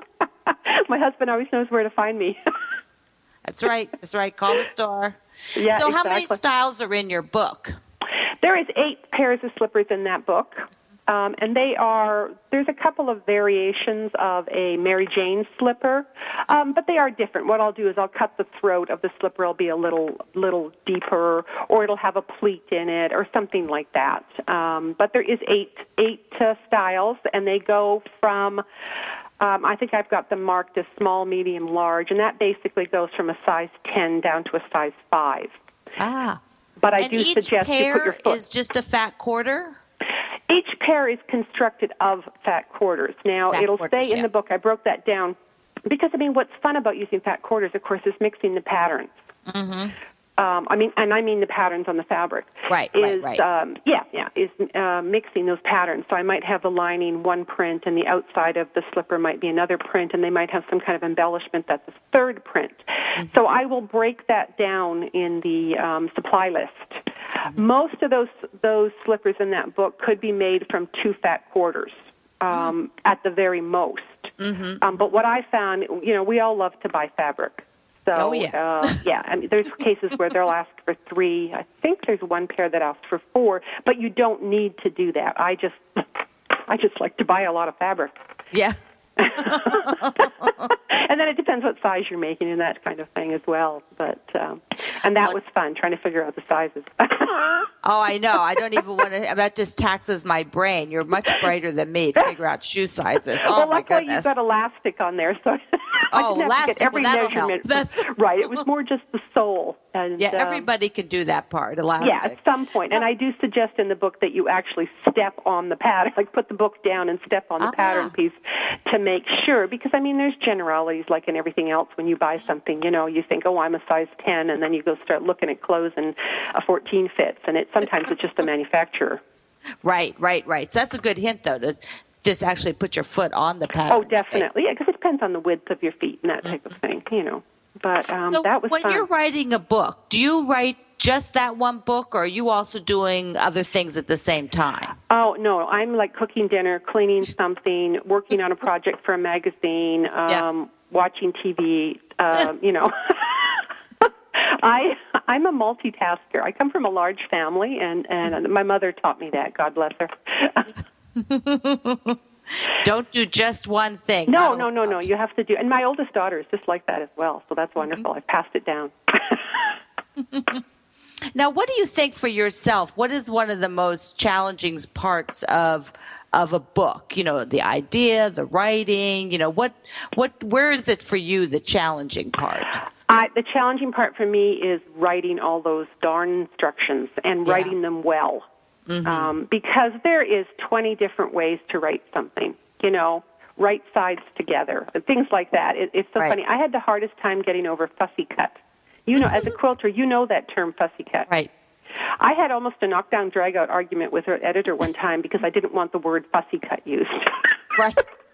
[SPEAKER 12] My husband always knows where to find me.
[SPEAKER 2] That's right. That's right. Call the store.
[SPEAKER 12] Yeah,
[SPEAKER 2] so
[SPEAKER 12] exactly.
[SPEAKER 2] How many styles are in your book?
[SPEAKER 12] There is eight pairs of slippers in that book. Um, and they are, there's a couple of variations of a Mary Jane slipper, um, but they are different. What I'll do is I'll cut the throat of the slipper. It'll be a little little deeper, or it'll have a pleat in it, or something like that. Um, but there is eight eight uh, styles, and they go from, um, I think I've got them marked as small, medium, large, and that basically goes from a size ten down to a size five.
[SPEAKER 2] Ah.
[SPEAKER 12] But I
[SPEAKER 2] and
[SPEAKER 12] do
[SPEAKER 2] each
[SPEAKER 12] suggest
[SPEAKER 2] pair
[SPEAKER 12] you put your foot.
[SPEAKER 2] Is just a fat quarter?
[SPEAKER 12] Each pair is constructed of fat quarters. Now,
[SPEAKER 2] fat
[SPEAKER 12] it'll
[SPEAKER 2] quarters,
[SPEAKER 12] say in
[SPEAKER 2] yeah.
[SPEAKER 12] the book, I broke that down, because, I mean, what's fun about using fat quarters, of course, is mixing the patterns.
[SPEAKER 2] Mm-hmm.
[SPEAKER 12] Um, I mean, and I mean the patterns on the fabric.
[SPEAKER 2] Right,
[SPEAKER 12] is,
[SPEAKER 2] right, right.
[SPEAKER 12] Um, yeah, yeah, is uh, mixing those patterns. So I might have the lining one print, and the outside of the slipper might be another print, and they might have some kind of embellishment that's a third print. Mm-hmm. So I will break that down in the um, supply list. Mm-hmm. Most of those those slippers in that book could be made from two fat quarters um, mm-hmm. at the very most.
[SPEAKER 2] Mm-hmm.
[SPEAKER 12] Um, but what I found, you know, we all love to buy fabric. So,
[SPEAKER 2] oh, yeah.
[SPEAKER 12] uh, yeah, I mean, there's cases where they'll ask for three. I think there's one pair that asks for four, but you don't need to do that. I just, I just like to buy a lot of fabric.
[SPEAKER 2] Yeah.
[SPEAKER 12] And then it depends what size you're making and that kind of thing as well. But um, and that was fun, trying to figure out the sizes.
[SPEAKER 2] Oh, I know. I don't even want to. That just taxes my brain. You're much brighter than me to figure out shoe sizes. Oh,
[SPEAKER 12] well,
[SPEAKER 2] my
[SPEAKER 12] luckily
[SPEAKER 2] goodness.
[SPEAKER 12] you've got elastic on there, so I
[SPEAKER 2] oh,
[SPEAKER 12] didn't have
[SPEAKER 2] elastic.
[SPEAKER 12] to get every
[SPEAKER 2] well, that'll
[SPEAKER 12] measurement.
[SPEAKER 2] Help. That's
[SPEAKER 12] right. It was more just the sole. And,
[SPEAKER 2] yeah,
[SPEAKER 12] um,
[SPEAKER 2] everybody can do that part, elastic.
[SPEAKER 12] Yeah, at some point. And I do suggest in the book that you actually step on the pattern, like put the book down and step on the
[SPEAKER 2] Ah.
[SPEAKER 12] pattern piece to make sure. Because, I mean, there's generalities like in everything else. When you buy something, you know, you think, oh, I'm a size ten, and then you go start looking at clothes and a fourteen fits. And it sometimes it's just the manufacturer.
[SPEAKER 2] Right, right, right. So that's a good hint, though, to just actually put your foot on the pattern.
[SPEAKER 12] Oh, definitely. Yeah, because it depends on the width of your feet and that type of thing, you know. But um,
[SPEAKER 2] so
[SPEAKER 12] that was
[SPEAKER 2] when
[SPEAKER 12] fun.
[SPEAKER 2] you're writing a book, do you write just that one book, or are you also doing other things at the same time?
[SPEAKER 12] Oh, no. I'm like cooking dinner, cleaning something, working on a project for a magazine, um,
[SPEAKER 2] yeah.
[SPEAKER 12] watching T V, um, you know. I I'm a multitasker. I come from a large family, and and my mother taught me that. God bless her.
[SPEAKER 2] Don't do just one thing.
[SPEAKER 12] No, no, no, no. You have to do. And my oldest daughter is just like that as well. So that's wonderful. I passed it down.
[SPEAKER 2] Now, what do you think for yourself? What is one of the most challenging parts of of a book? You know, the idea, the writing. You know, what what where is it for you? The challenging part.
[SPEAKER 12] I, the challenging part for me is writing all those darn instructions and
[SPEAKER 2] Yeah.
[SPEAKER 12] writing them well.
[SPEAKER 2] Mm-hmm.
[SPEAKER 12] Um, because there is twenty different ways to write something, you know, right sides together, and things like that. It, it's so
[SPEAKER 2] Right.
[SPEAKER 12] funny. I had the hardest time getting over fussy cut. You know, as a quilter, you know that term, fussy cut.
[SPEAKER 2] Right.
[SPEAKER 12] I had almost a knockdown, drag-out argument with our editor one time because I didn't want the word fussy cut used.
[SPEAKER 2] Right.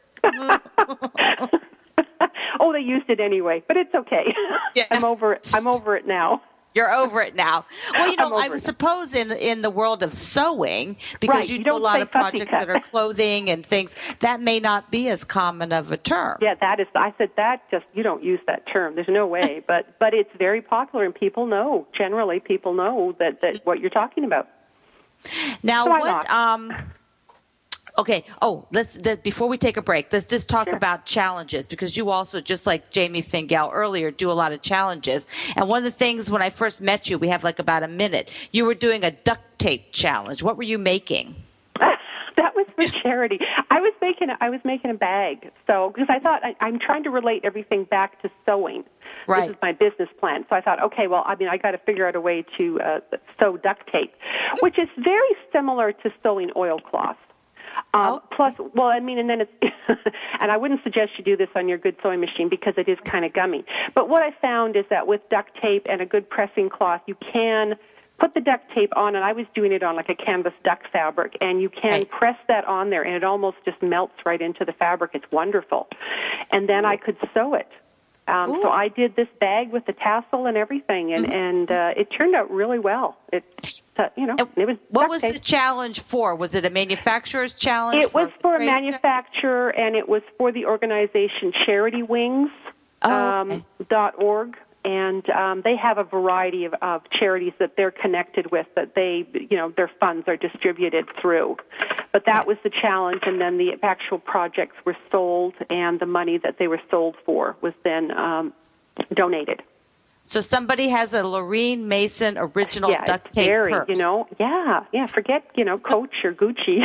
[SPEAKER 12] Oh, they used it anyway, but it's okay.
[SPEAKER 2] Yeah.
[SPEAKER 12] I'm over it. I'm over it now.
[SPEAKER 2] You're over it now. Well, you know,
[SPEAKER 12] I'm over
[SPEAKER 2] I
[SPEAKER 12] it.
[SPEAKER 2] suppose in in the world of sewing, because
[SPEAKER 12] Right,
[SPEAKER 2] you
[SPEAKER 12] you
[SPEAKER 2] do a
[SPEAKER 12] don't
[SPEAKER 2] lot
[SPEAKER 12] say
[SPEAKER 2] of
[SPEAKER 12] fussy
[SPEAKER 2] projects
[SPEAKER 12] cut.
[SPEAKER 2] that are clothing and things, that may not be as common of a term.
[SPEAKER 12] Yeah, that is. I said that. Just you don't use that term. There's no way. But but it's very popular, and people know. Generally, people know that that what you're talking about.
[SPEAKER 2] Now,
[SPEAKER 12] So why
[SPEAKER 2] what?
[SPEAKER 12] not?
[SPEAKER 2] Um, okay. Oh, let's the, before we take a break, let's just talk
[SPEAKER 12] Sure.
[SPEAKER 2] about challenges, because you also, just like Jamie Fingal earlier, do a lot of challenges. And one of the things when I first met you, we have like about a minute. You were doing a duct tape challenge. What were you making?
[SPEAKER 12] That was for charity. I was making a, I was making a bag. So because I thought I, I'm trying to relate everything back to sewing.
[SPEAKER 2] Right.
[SPEAKER 12] This is my business plan. So I thought, okay, well, I mean, I got to figure out a way to uh, sew duct tape, which is very similar to sewing oilcloth. Um,
[SPEAKER 2] Oh.
[SPEAKER 12] Plus, well, I mean, and then it's, and I wouldn't suggest you do this on your good sewing machine because it is kind of gummy. But what I found is that with duct tape and a good pressing cloth, you can put the duct tape on, and I was doing it on like a canvas duck fabric, and you can
[SPEAKER 2] Right.
[SPEAKER 12] press that on there, and it almost just melts right into the fabric. It's wonderful. And then I could sew it. Um, so I did this bag with the tassel and everything, and, and uh, it turned out really well. It, uh, you know,
[SPEAKER 2] And
[SPEAKER 12] it was
[SPEAKER 2] what
[SPEAKER 12] duct
[SPEAKER 2] was
[SPEAKER 12] tape.
[SPEAKER 2] the challenge for? Was it a manufacturer's challenge?
[SPEAKER 12] It was for a
[SPEAKER 2] trade-
[SPEAKER 12] manufacturer, and it was for the organization Charity Wings
[SPEAKER 2] Oh,
[SPEAKER 12] um,
[SPEAKER 2] okay.
[SPEAKER 12] dot org, and um, they have a variety of, of charities that they're connected with that they, you know, their funds are distributed through. But that was the challenge, and then the actual projects were sold, and the money that they were sold for was then um, donated.
[SPEAKER 2] So somebody has a Lorene Mason original
[SPEAKER 12] yeah,
[SPEAKER 2] duct
[SPEAKER 12] it's
[SPEAKER 2] tape
[SPEAKER 12] very,
[SPEAKER 2] purse.
[SPEAKER 12] you know, yeah, yeah. Forget, you know, Coach or Gucci.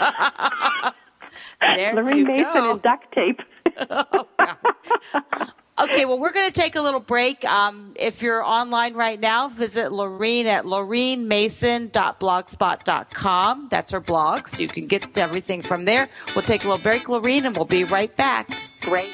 [SPEAKER 2] There
[SPEAKER 12] Lorraine
[SPEAKER 2] you
[SPEAKER 12] Mason
[SPEAKER 2] go.
[SPEAKER 12] and duct tape.
[SPEAKER 2] Okay, well, we're going to take a little break. Um, if you're online right now, visit Lorene at lorene mason dot blogspot dot com. That's her blog, so you can get everything from there. We'll take a little break, Lorene, and we'll be right back.
[SPEAKER 12] Great.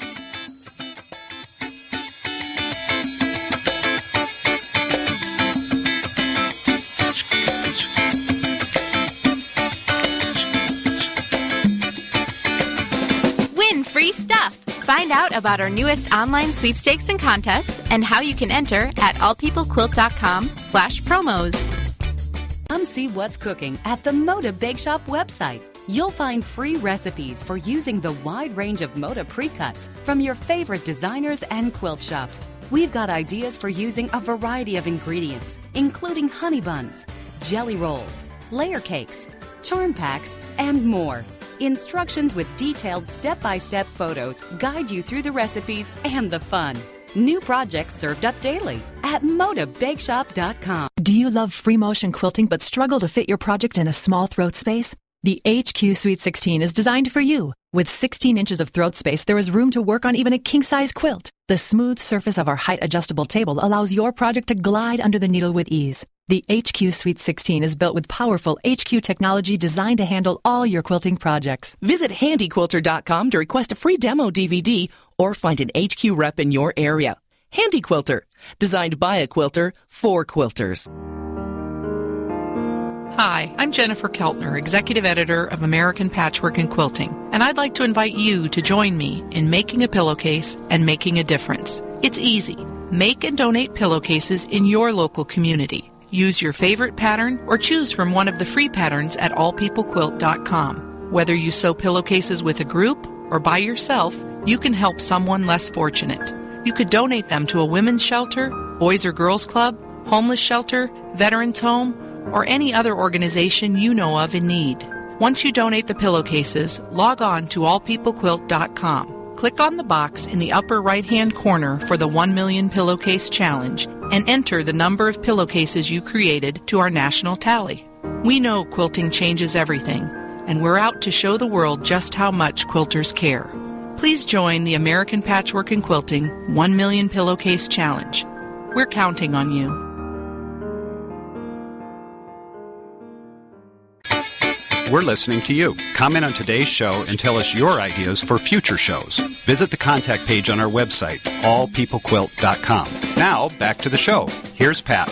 [SPEAKER 13] Win free stuff. Find out about our newest online sweepstakes and contests and how you can enter at allpeoplequilt.com slash promos.
[SPEAKER 6] Come see what's cooking at the Moda Bake Shop website. You'll find free recipes for using the wide range of Moda pre-cuts from your favorite designers and quilt shops. We've got ideas for using a variety of ingredients, including honey buns, jelly rolls, layer cakes, charm packs, and more. Instructions with detailed step-by-step photos guide you through the recipes and the fun. New projects served up daily at moda bake shop dot com.
[SPEAKER 4] Do you love free motion quilting but struggle to fit your project in a small throat space? The H Q Suite sixteen is designed for you. With sixteen inches of throat space, there is room to work on even a king-size quilt. The smooth surface of our height-adjustable table allows your project to glide under the needle with ease. The H Q Suite sixteen is built with powerful H Q technology designed to handle all your quilting projects.
[SPEAKER 5] Visit handy quilter dot com to request a free demo D V D or find an H Q rep in your area. Handy Quilter, designed by a quilter for quilters.
[SPEAKER 14] Hi, I'm Jennifer Keltner, Executive Editor of American Patchwork and Quilting, and I'd like to invite you to join me in making a pillowcase and making a difference. It's easy. Make and donate pillowcases in your local community. Use your favorite pattern or choose from one of the free patterns at all people quilt dot com. Whether you sew pillowcases with a group or by yourself, you can help someone less fortunate. You could donate them to a women's shelter, Boys or Girls Club, homeless shelter, veterans home, or any other organization you know of in need. Once you donate the pillowcases, log on to all people quilt dot com. Click on the box in the upper right-hand corner for the one million Pillowcase Challenge and enter the number of pillowcases you created to our national tally. We know quilting changes everything, and we're out to show the world just how much quilters care. Please join the American Patchwork and Quilting one million Pillowcase Challenge. We're counting on you.
[SPEAKER 11] We're listening to you. Comment on today's show and tell us your ideas for future shows. Visit the contact page on our website, all people quilt dot com. Now, back to the show. Here's Pat.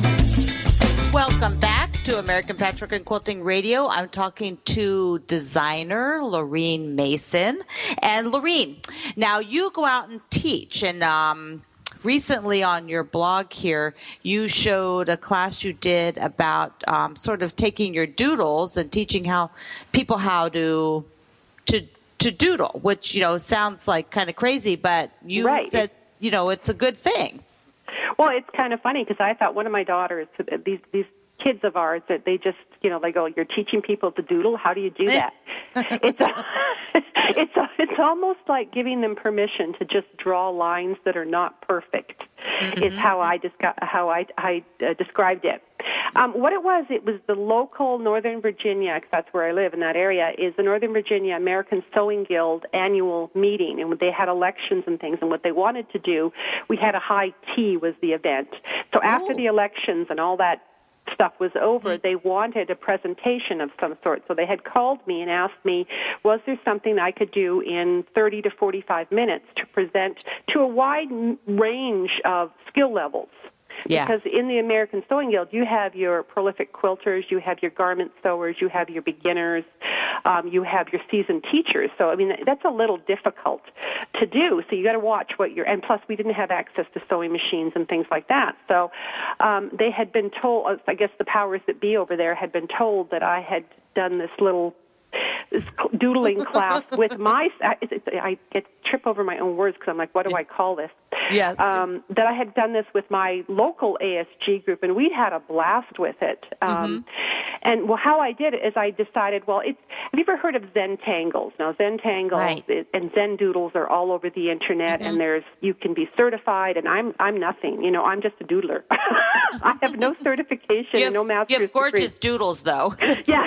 [SPEAKER 2] Welcome back to American Patchwork and Quilting Radio. I'm talking to designer Lorene Mason. And Lorene, now you go out and teach, and um, recently on your blog here, you showed a class you did about um, sort of taking your doodles and teaching how people how to to to doodle, which, you know, sounds like kind of crazy, but you
[SPEAKER 12] right.
[SPEAKER 2] said, you know, it's a good thing.
[SPEAKER 12] Well, it's kind of funny because I thought one of my daughters, these these kids of ours, that they just, you know, they go, "You're teaching people to doodle? How do you do that?" it's a, it's a, it's almost like giving them permission to just draw lines that are not perfect. Mm-hmm. Is how I discu- how I I uh, described it. Um, what it was, it was the local Northern Virginia, because that's where I live in that area, is the Northern Virginia American Sewing Guild annual meeting, and they had elections and things, and what they wanted to do, we had a high tea was the event. So after
[SPEAKER 2] oh.
[SPEAKER 12] the elections and all that stuff was over, they wanted a presentation of some sort. So they had called me and asked me, was there something I could do in thirty to forty-five minutes to present to a wide range of skill levels?
[SPEAKER 2] Yeah.
[SPEAKER 12] Because in the American Sewing Guild, you have your prolific quilters, you have your garment sewers, you have your beginners, um, you have your seasoned teachers. So, I mean, that's a little difficult to do. So you got to watch what you're, and plus we didn't have access to sewing machines and things like that. So um, they had been told, I guess the powers that be over there had been told that I had done this little this doodling class with my, I, I get trip over my own words because I'm like, what do I call this?
[SPEAKER 2] Yes.
[SPEAKER 12] Um, that I had done this with my local A S G group, and we'd had a blast with it. Um, mm-hmm. And well, how I did it is I decided, well, it's, have you ever heard of Zentangles? Now, Zentangles
[SPEAKER 2] right.
[SPEAKER 12] is, and Zen Doodles are all over the internet, mm-hmm. and there's you can be certified, and I'm I'm nothing. You know, I'm just a doodler. I have no certification,
[SPEAKER 2] you have,
[SPEAKER 12] no master's
[SPEAKER 2] You have gorgeous
[SPEAKER 12] degree.
[SPEAKER 2] doodles, though.
[SPEAKER 12] Yeah.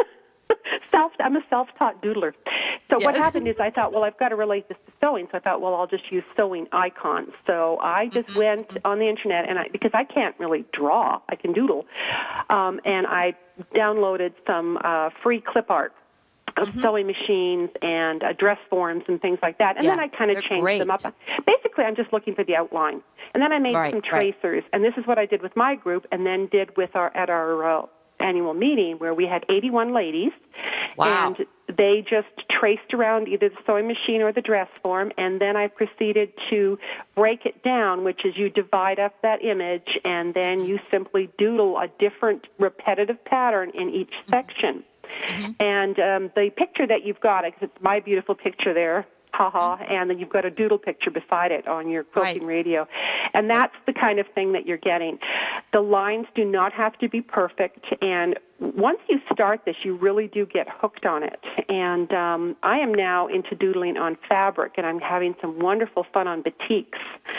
[SPEAKER 12] Self, I'm a self-taught doodler. So
[SPEAKER 2] yes.
[SPEAKER 12] what happened is I thought, well, I've got to relate this to sewing. So I thought, well, I'll just use sewing icons. So I just mm-hmm. went on the internet, and I, because I can't really draw, I can doodle, um, and I downloaded some uh, free clip art of mm-hmm. sewing machines and uh, dress forms and things like that. And
[SPEAKER 2] yeah,
[SPEAKER 12] then I kind of changed
[SPEAKER 2] great.
[SPEAKER 12] them up. Basically, I'm just looking for the outline. And then I made
[SPEAKER 2] right,
[SPEAKER 12] some tracers.
[SPEAKER 2] Right.
[SPEAKER 12] And this is what I did with my group and then did with our at our uh, annual meeting where we had eighty-one ladies.
[SPEAKER 2] Wow.
[SPEAKER 12] And they just traced around either the sewing machine or the dress form, and then I proceeded to break it down, which is you divide up that image, and then you simply doodle a different repetitive pattern in each section. Mm-hmm. And um, the picture that you've got, because it's my beautiful picture there, haha, and then you've got a doodle picture beside it on your quilting
[SPEAKER 2] right.
[SPEAKER 12] radio. And that's the kind of thing that you're getting. The lines do not have to be perfect, and once you start this, you really do get hooked on it. And um, I am now into doodling on fabric, and I'm having some wonderful fun on batiks.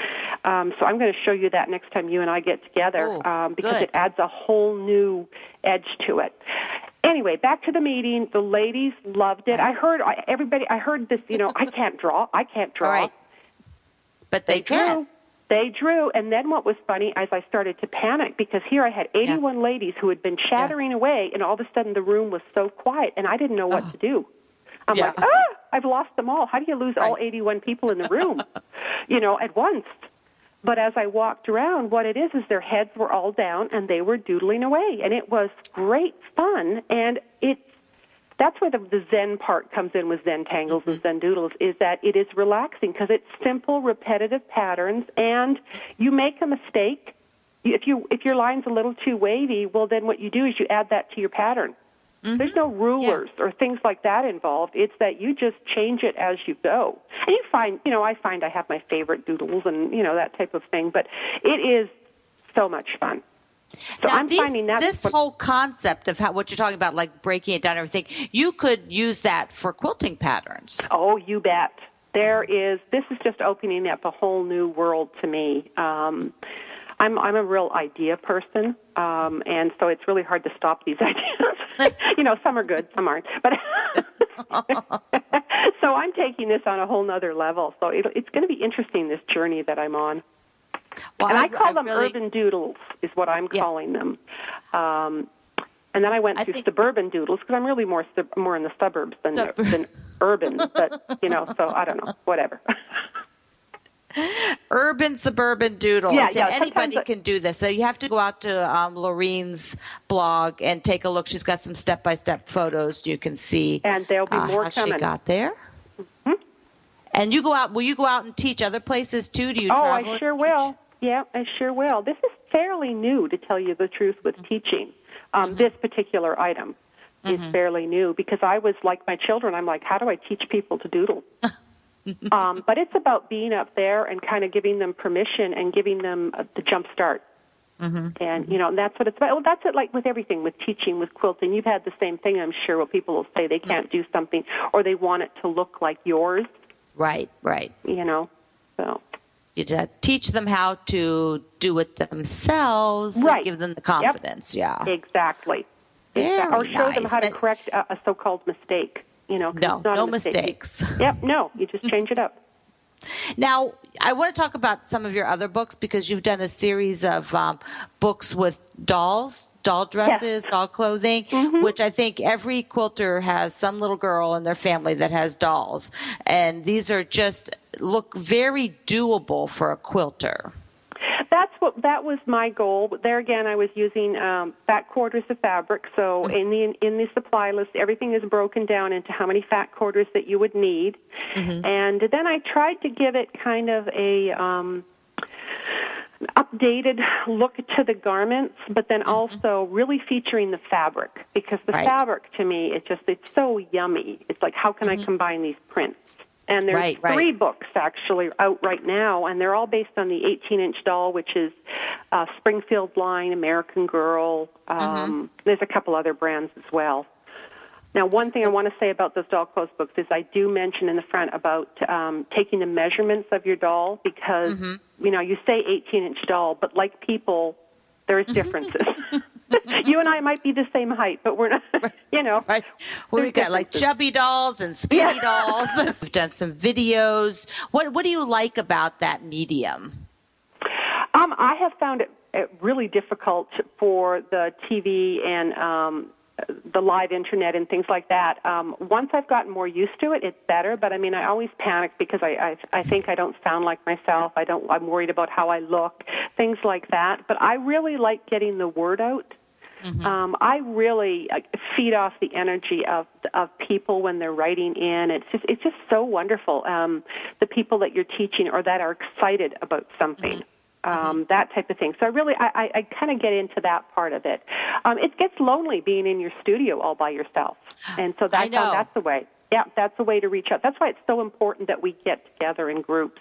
[SPEAKER 12] Um, so I'm going to show you that next time you and I get together
[SPEAKER 2] oh,
[SPEAKER 12] um, because
[SPEAKER 2] good.
[SPEAKER 12] it adds a whole new edge to it. Anyway, back to the meeting. The ladies loved it. I heard I, everybody. I heard this. You know, I can't draw. I can't draw.
[SPEAKER 2] Right. But they,
[SPEAKER 12] they drew.
[SPEAKER 2] can.
[SPEAKER 12] They drew. And then what was funny, as I started to panic, because here I had eighty-one yeah. ladies who had been chattering yeah. away, and all of a sudden the room was so quiet, and I didn't know what oh. to do. I'm
[SPEAKER 2] yeah.
[SPEAKER 12] like, ah, I've lost them all. How do you lose right. all eighty-one people in the room, you know, at once? But as I walked around, what it is is their heads were all down, and they were doodling away. And it was great fun. And it's, that's where the, the Zen part comes in with Zentangles mm-hmm. and Zen Doodles, is that it is relaxing because it's simple, repetitive patterns, and you make a mistake. If you if your line's a little too wavy, well, then what you do is you add that to your pattern. Mm-hmm. There's no rulers yeah. or things like that involved. It's that you just change it as you go. And you find, you know, I find I have my favorite doodles and, you know, that type of thing. But it is so much fun. So
[SPEAKER 2] now,
[SPEAKER 12] I'm
[SPEAKER 2] these,
[SPEAKER 12] finding that
[SPEAKER 2] this whole concept of how, what you're talking about, like breaking it down and everything, you could use that for quilting patterns.
[SPEAKER 12] Oh, you bet. There is, this is just opening up a whole new world to me. Um, I'm I'm a real idea person, um, and so it's really hard to stop these ideas. You know, some are good, some aren't. But so I'm taking this on a whole nother level. So it, it's going to be interesting, this journey that I'm on. Well, and I, I call I them really, urban doodles, is what I'm yeah. calling them. Um, and then I went through I think, suburban doodles because I'm really more sub, more in the suburbs than Sub- than urban. But you know, so I don't know, whatever.
[SPEAKER 2] Urban, suburban doodles.
[SPEAKER 12] Yeah, yeah,
[SPEAKER 2] anybody can do this. So you have to go out to um, Loreen's blog and take a look. She's got some step-by-step photos you can see.
[SPEAKER 12] And there'll be
[SPEAKER 2] uh,
[SPEAKER 12] more
[SPEAKER 2] how
[SPEAKER 12] coming.
[SPEAKER 2] She got there.
[SPEAKER 12] Mm-hmm.
[SPEAKER 2] And you go out. Will you go out and teach other places too? Do you?
[SPEAKER 12] Oh,
[SPEAKER 2] travel
[SPEAKER 12] I sure will. Yeah, I sure will. This is fairly new, to tell you the truth, with teaching. Um, mm-hmm. This particular item mm-hmm. is fairly new because I was like my children. I'm like, how do I teach people to doodle? um, but it's about being up there and kind of giving them permission and giving them uh, the jump start. Mm-hmm. And, you know, and that's what it's about. Well, that's it, like with everything, with teaching, with quilting. You've had the same thing, I'm sure, where people will say they can't do something or they want it to look like yours.
[SPEAKER 2] Right, right.
[SPEAKER 12] You know, so.
[SPEAKER 2] You just teach them how to do it themselves
[SPEAKER 12] right.
[SPEAKER 2] and give them the confidence.
[SPEAKER 12] Yep.
[SPEAKER 2] Yeah.
[SPEAKER 12] Exactly.
[SPEAKER 2] Very
[SPEAKER 12] exactly. Or show
[SPEAKER 2] nice.
[SPEAKER 12] them how
[SPEAKER 2] that,
[SPEAKER 12] to correct a, a so-called mistake. You know,
[SPEAKER 2] no,
[SPEAKER 12] it's not
[SPEAKER 2] no
[SPEAKER 12] a mistake.
[SPEAKER 2] mistakes.
[SPEAKER 12] Yep, no, you just change it up.
[SPEAKER 2] Now, I want to talk about some of your other books because you've done a series of um, books with dolls, doll dresses,
[SPEAKER 12] yes.
[SPEAKER 2] doll clothing,
[SPEAKER 12] mm-hmm.
[SPEAKER 2] which I think every quilter has some little girl in their family that has dolls. And these are just look very doable for a quilter.
[SPEAKER 12] That's what that was my goal. But there again, I was using um, fat quarters of fabric. So mm-hmm. in the in the supply list, everything is broken down into how many fat quarters that you would need, mm-hmm. and then I tried to give it kind of a um, updated look to the garments, but then mm-hmm. also really featuring the fabric because the right. fabric to me, it just it's so yummy. It's like how can mm-hmm. I combine these prints? And there's
[SPEAKER 2] right,
[SPEAKER 12] three
[SPEAKER 2] right.
[SPEAKER 12] books actually out right now, and they're all based on the eighteen-inch doll, which is uh, Springfield line, American Girl. Um, mm-hmm. There's a couple other brands as well. Now, one thing I want to say about those doll clothes books is I do mention in the front about um, taking the measurements of your doll because, mm-hmm. you know, you say eighteen-inch doll, but like people, there's differences. You and I might be the same height, but we're not, you know.
[SPEAKER 2] Right. Well, we've got like chubby dolls and skinny yeah. dolls. We've done some videos. What What do you like about that medium?
[SPEAKER 12] Um, I have found it, it really difficult for the T V and um, the live internet and things like that. Um, once I've gotten more used to it, it's better. But I mean, I always panic because I, I I think I don't sound like myself. I don't. I'm worried about how I look, things like that. But I really like getting the word out. Mm-hmm. Um, I really uh, feed off the energy of of people when they're writing in. It's just it's just so wonderful. Um, the people that you're teaching or that are excited about something. Mm-hmm. Um, that type of thing. So I really, I, I, I kind of get into that part of it. Um, it gets lonely being in your studio all by yourself, and so that's how, that's the way. Yeah, that's the way to reach out. That's why it's so important that we get together in groups.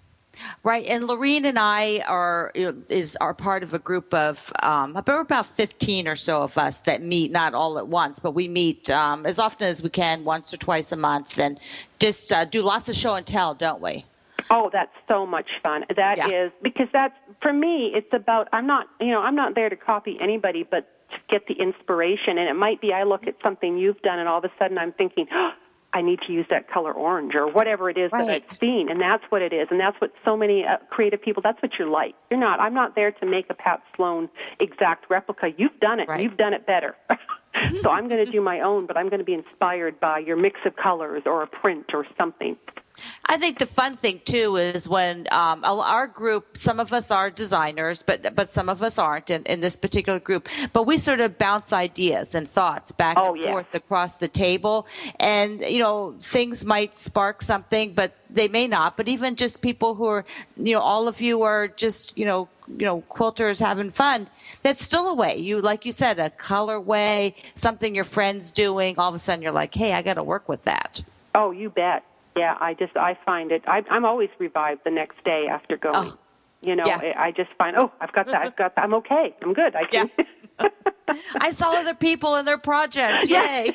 [SPEAKER 2] Right, and Loreen and I are is are part of a group of um, about fifteen or so of us that meet not all at once, but we meet um, as often as we can, once or twice a month, and just uh, do lots of show and tell, don't we?
[SPEAKER 12] Oh, that's so much fun. That yeah. is, because that's, for me, it's about, I'm not, you know, I'm not there to copy anybody, but to get the inspiration. And it might be I look at something you've done and all of a sudden I'm thinking, oh, I need to use that color orange or whatever it is right. that I've seen. And that's what it is. And that's what so many uh, creative people, that's what you're like. You're not, I'm not there to make a Pat Sloan exact replica. You've done it. Right. You've done it better. So I'm going to do my own, but I'm going to be inspired by your mix of colors or a print or something.
[SPEAKER 2] I think the fun thing too is when um, our group, some of us are designers, but but some of us aren't in, in this particular group. But we sort of bounce ideas and thoughts back
[SPEAKER 12] oh,
[SPEAKER 2] and
[SPEAKER 12] yeah.
[SPEAKER 2] forth across the table, and you know things might spark something, but they may not. But even just people who are, you know, all of you are just you know you know quilters having fun. That's still a way. You like you said, a colorway, something your friend's doing. All of a sudden, you're like, hey, I got to work with that.
[SPEAKER 12] Oh, you bet. Yeah, I just, I find it, I, I'm always revived the next day after going. Oh, you know,
[SPEAKER 2] yeah.
[SPEAKER 12] I, I just find, oh, I've got that, I've got that, I'm okay, I'm good. I can.
[SPEAKER 2] Yeah. I saw other people in their projects. Yay.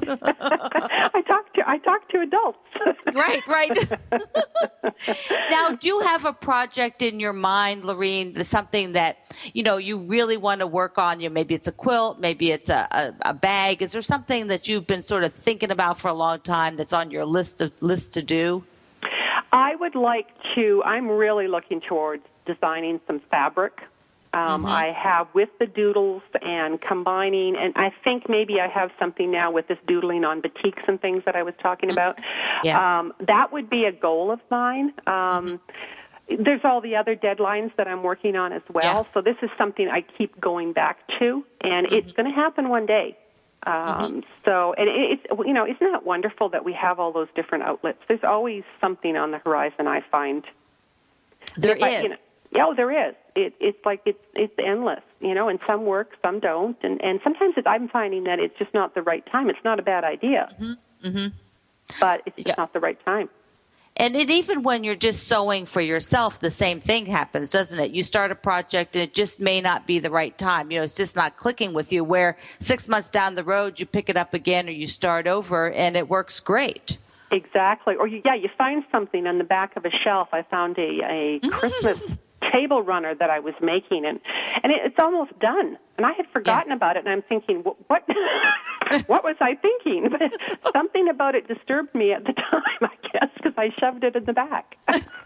[SPEAKER 12] I talk to, I talk to adults.
[SPEAKER 2] Right, right. Now, do you have a project in your mind, Lorene, something that, you know, you really want to work on? You know, maybe it's a quilt, maybe it's a, a, a bag. Is there something that you've been sort of thinking about for a long time that's on your list of list to do?
[SPEAKER 12] I would like to, I'm really looking towards designing some fabric. Um, mm-hmm. I have with the doodles and combining, and I think maybe I have something now with this doodling on batiks and things that I was talking about.
[SPEAKER 2] Yeah.
[SPEAKER 12] Um, that would be a goal of mine. Um, mm-hmm. There's all the other deadlines that I'm working on as well, yeah. So this is something I keep going back to, and mm-hmm. it's going to happen one day. Um, mm-hmm. So, and it, it's, you know, isn't it wonderful that we have all those different outlets? There's always something on the horizon, I find.
[SPEAKER 2] There
[SPEAKER 12] if
[SPEAKER 2] is.
[SPEAKER 12] I, you know, yeah, oh, there is. It, it's like it's it's endless, you know, and some work, some don't. And, and sometimes it, I'm finding that it's just not the right time. It's not a bad idea,
[SPEAKER 2] mm-hmm. Mm-hmm.
[SPEAKER 12] but it's just
[SPEAKER 2] yeah.
[SPEAKER 12] not the right time.
[SPEAKER 2] And it, even when you're just sewing for yourself, the same thing happens, doesn't it? You start a project and it just may not be the right time. You know, it's just not clicking with you, where six months down the road, you pick it up again or you start over and it works great.
[SPEAKER 12] Exactly. Or, you, yeah, you find something on the back of a shelf. I found a, a mm-hmm. Christmas table runner that I was making, and, and it, it's almost done. And I had forgotten yeah. about it, and I'm thinking, what what, what was I thinking? But something about it disturbed me at the time, I guess, because I shoved it in the back.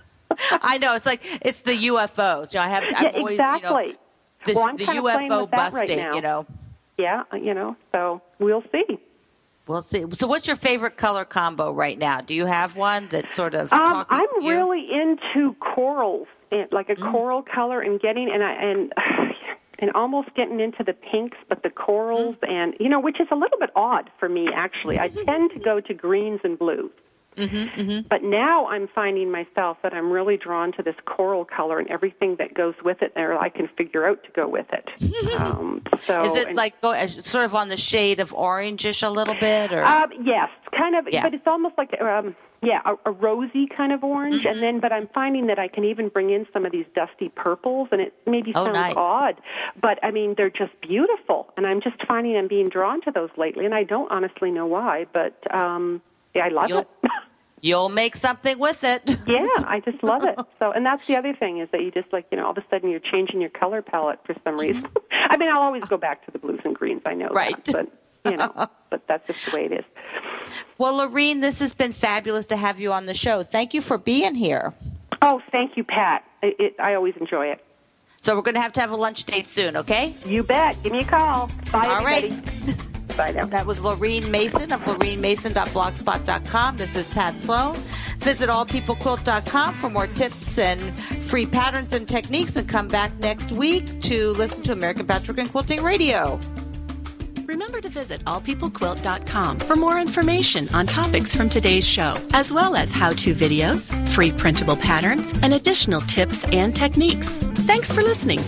[SPEAKER 2] I know. It's like, it's the U F Os. You know, I have, I'm
[SPEAKER 12] yeah,
[SPEAKER 2] always,
[SPEAKER 12] exactly.
[SPEAKER 2] you know, this,
[SPEAKER 12] well, I'm
[SPEAKER 2] the
[SPEAKER 12] kind
[SPEAKER 2] U
[SPEAKER 12] of
[SPEAKER 2] F O
[SPEAKER 12] with that
[SPEAKER 2] busting,
[SPEAKER 12] right now.
[SPEAKER 2] you know.
[SPEAKER 12] Yeah, you know, so we'll see.
[SPEAKER 2] We'll see. So what's your favorite color combo right now? Do you have one that's sort of
[SPEAKER 12] um,
[SPEAKER 2] talking
[SPEAKER 12] I'm
[SPEAKER 2] to you?
[SPEAKER 12] really into corals, like a mm. coral color, and getting, and I, and and almost getting into the pinks, but the corals, mm. and, you know, which is a little bit odd for me, actually. I tend to go to greens and blues.
[SPEAKER 2] Mm-hmm, mm-hmm.
[SPEAKER 12] But now I'm finding myself that I'm really drawn to this coral color and everything that goes with it, or I can figure out to go with it. Um, so
[SPEAKER 2] is it
[SPEAKER 12] and,
[SPEAKER 2] like go, sort of on the shade of orangish a little bit? Or?
[SPEAKER 12] Uh, yes, kind of,
[SPEAKER 2] yeah.
[SPEAKER 12] but it's almost like, um, yeah, a, a rosy kind of orange. Mm-hmm. And then, but I'm finding that I can even bring in some of these dusty purples, and it maybe
[SPEAKER 2] oh,
[SPEAKER 12] sounds
[SPEAKER 2] nice.
[SPEAKER 12] odd, but I mean, they're just beautiful. And I'm just finding I'm being drawn to those lately, and I don't honestly know why, but um, yeah, I love
[SPEAKER 2] You'll-
[SPEAKER 12] it.
[SPEAKER 2] You'll make something with it.
[SPEAKER 12] Yeah, I just love it. So, and that's the other thing, is that you just, like, you know, all of a sudden you're changing your color palette for some reason. I mean, I'll always go back to the blues and greens, I know
[SPEAKER 2] right.
[SPEAKER 12] that, but, you know, but that's just the way it is.
[SPEAKER 2] Well, Lorene, this has been fabulous to have you on the show. Thank you for being here.
[SPEAKER 12] Oh, thank you, Pat. It, it, I always enjoy it.
[SPEAKER 2] So we're going to have to have a lunch date soon, okay?
[SPEAKER 12] You bet. Give me a call. Bye,
[SPEAKER 2] all
[SPEAKER 12] everybody.
[SPEAKER 2] Right.
[SPEAKER 12] Bye now.
[SPEAKER 2] That was Lorene Mason of lorene mason dot blogspot dot com. This is Pat Sloan. Visit all people quilt dot com for more tips and free patterns and techniques, and come back next week to listen to American Patchwork and Quilting Radio.
[SPEAKER 1] Remember to visit all people quilt dot com for more information on topics from today's show, as well as how-to videos, free printable patterns, and additional tips and techniques. Thanks for listening.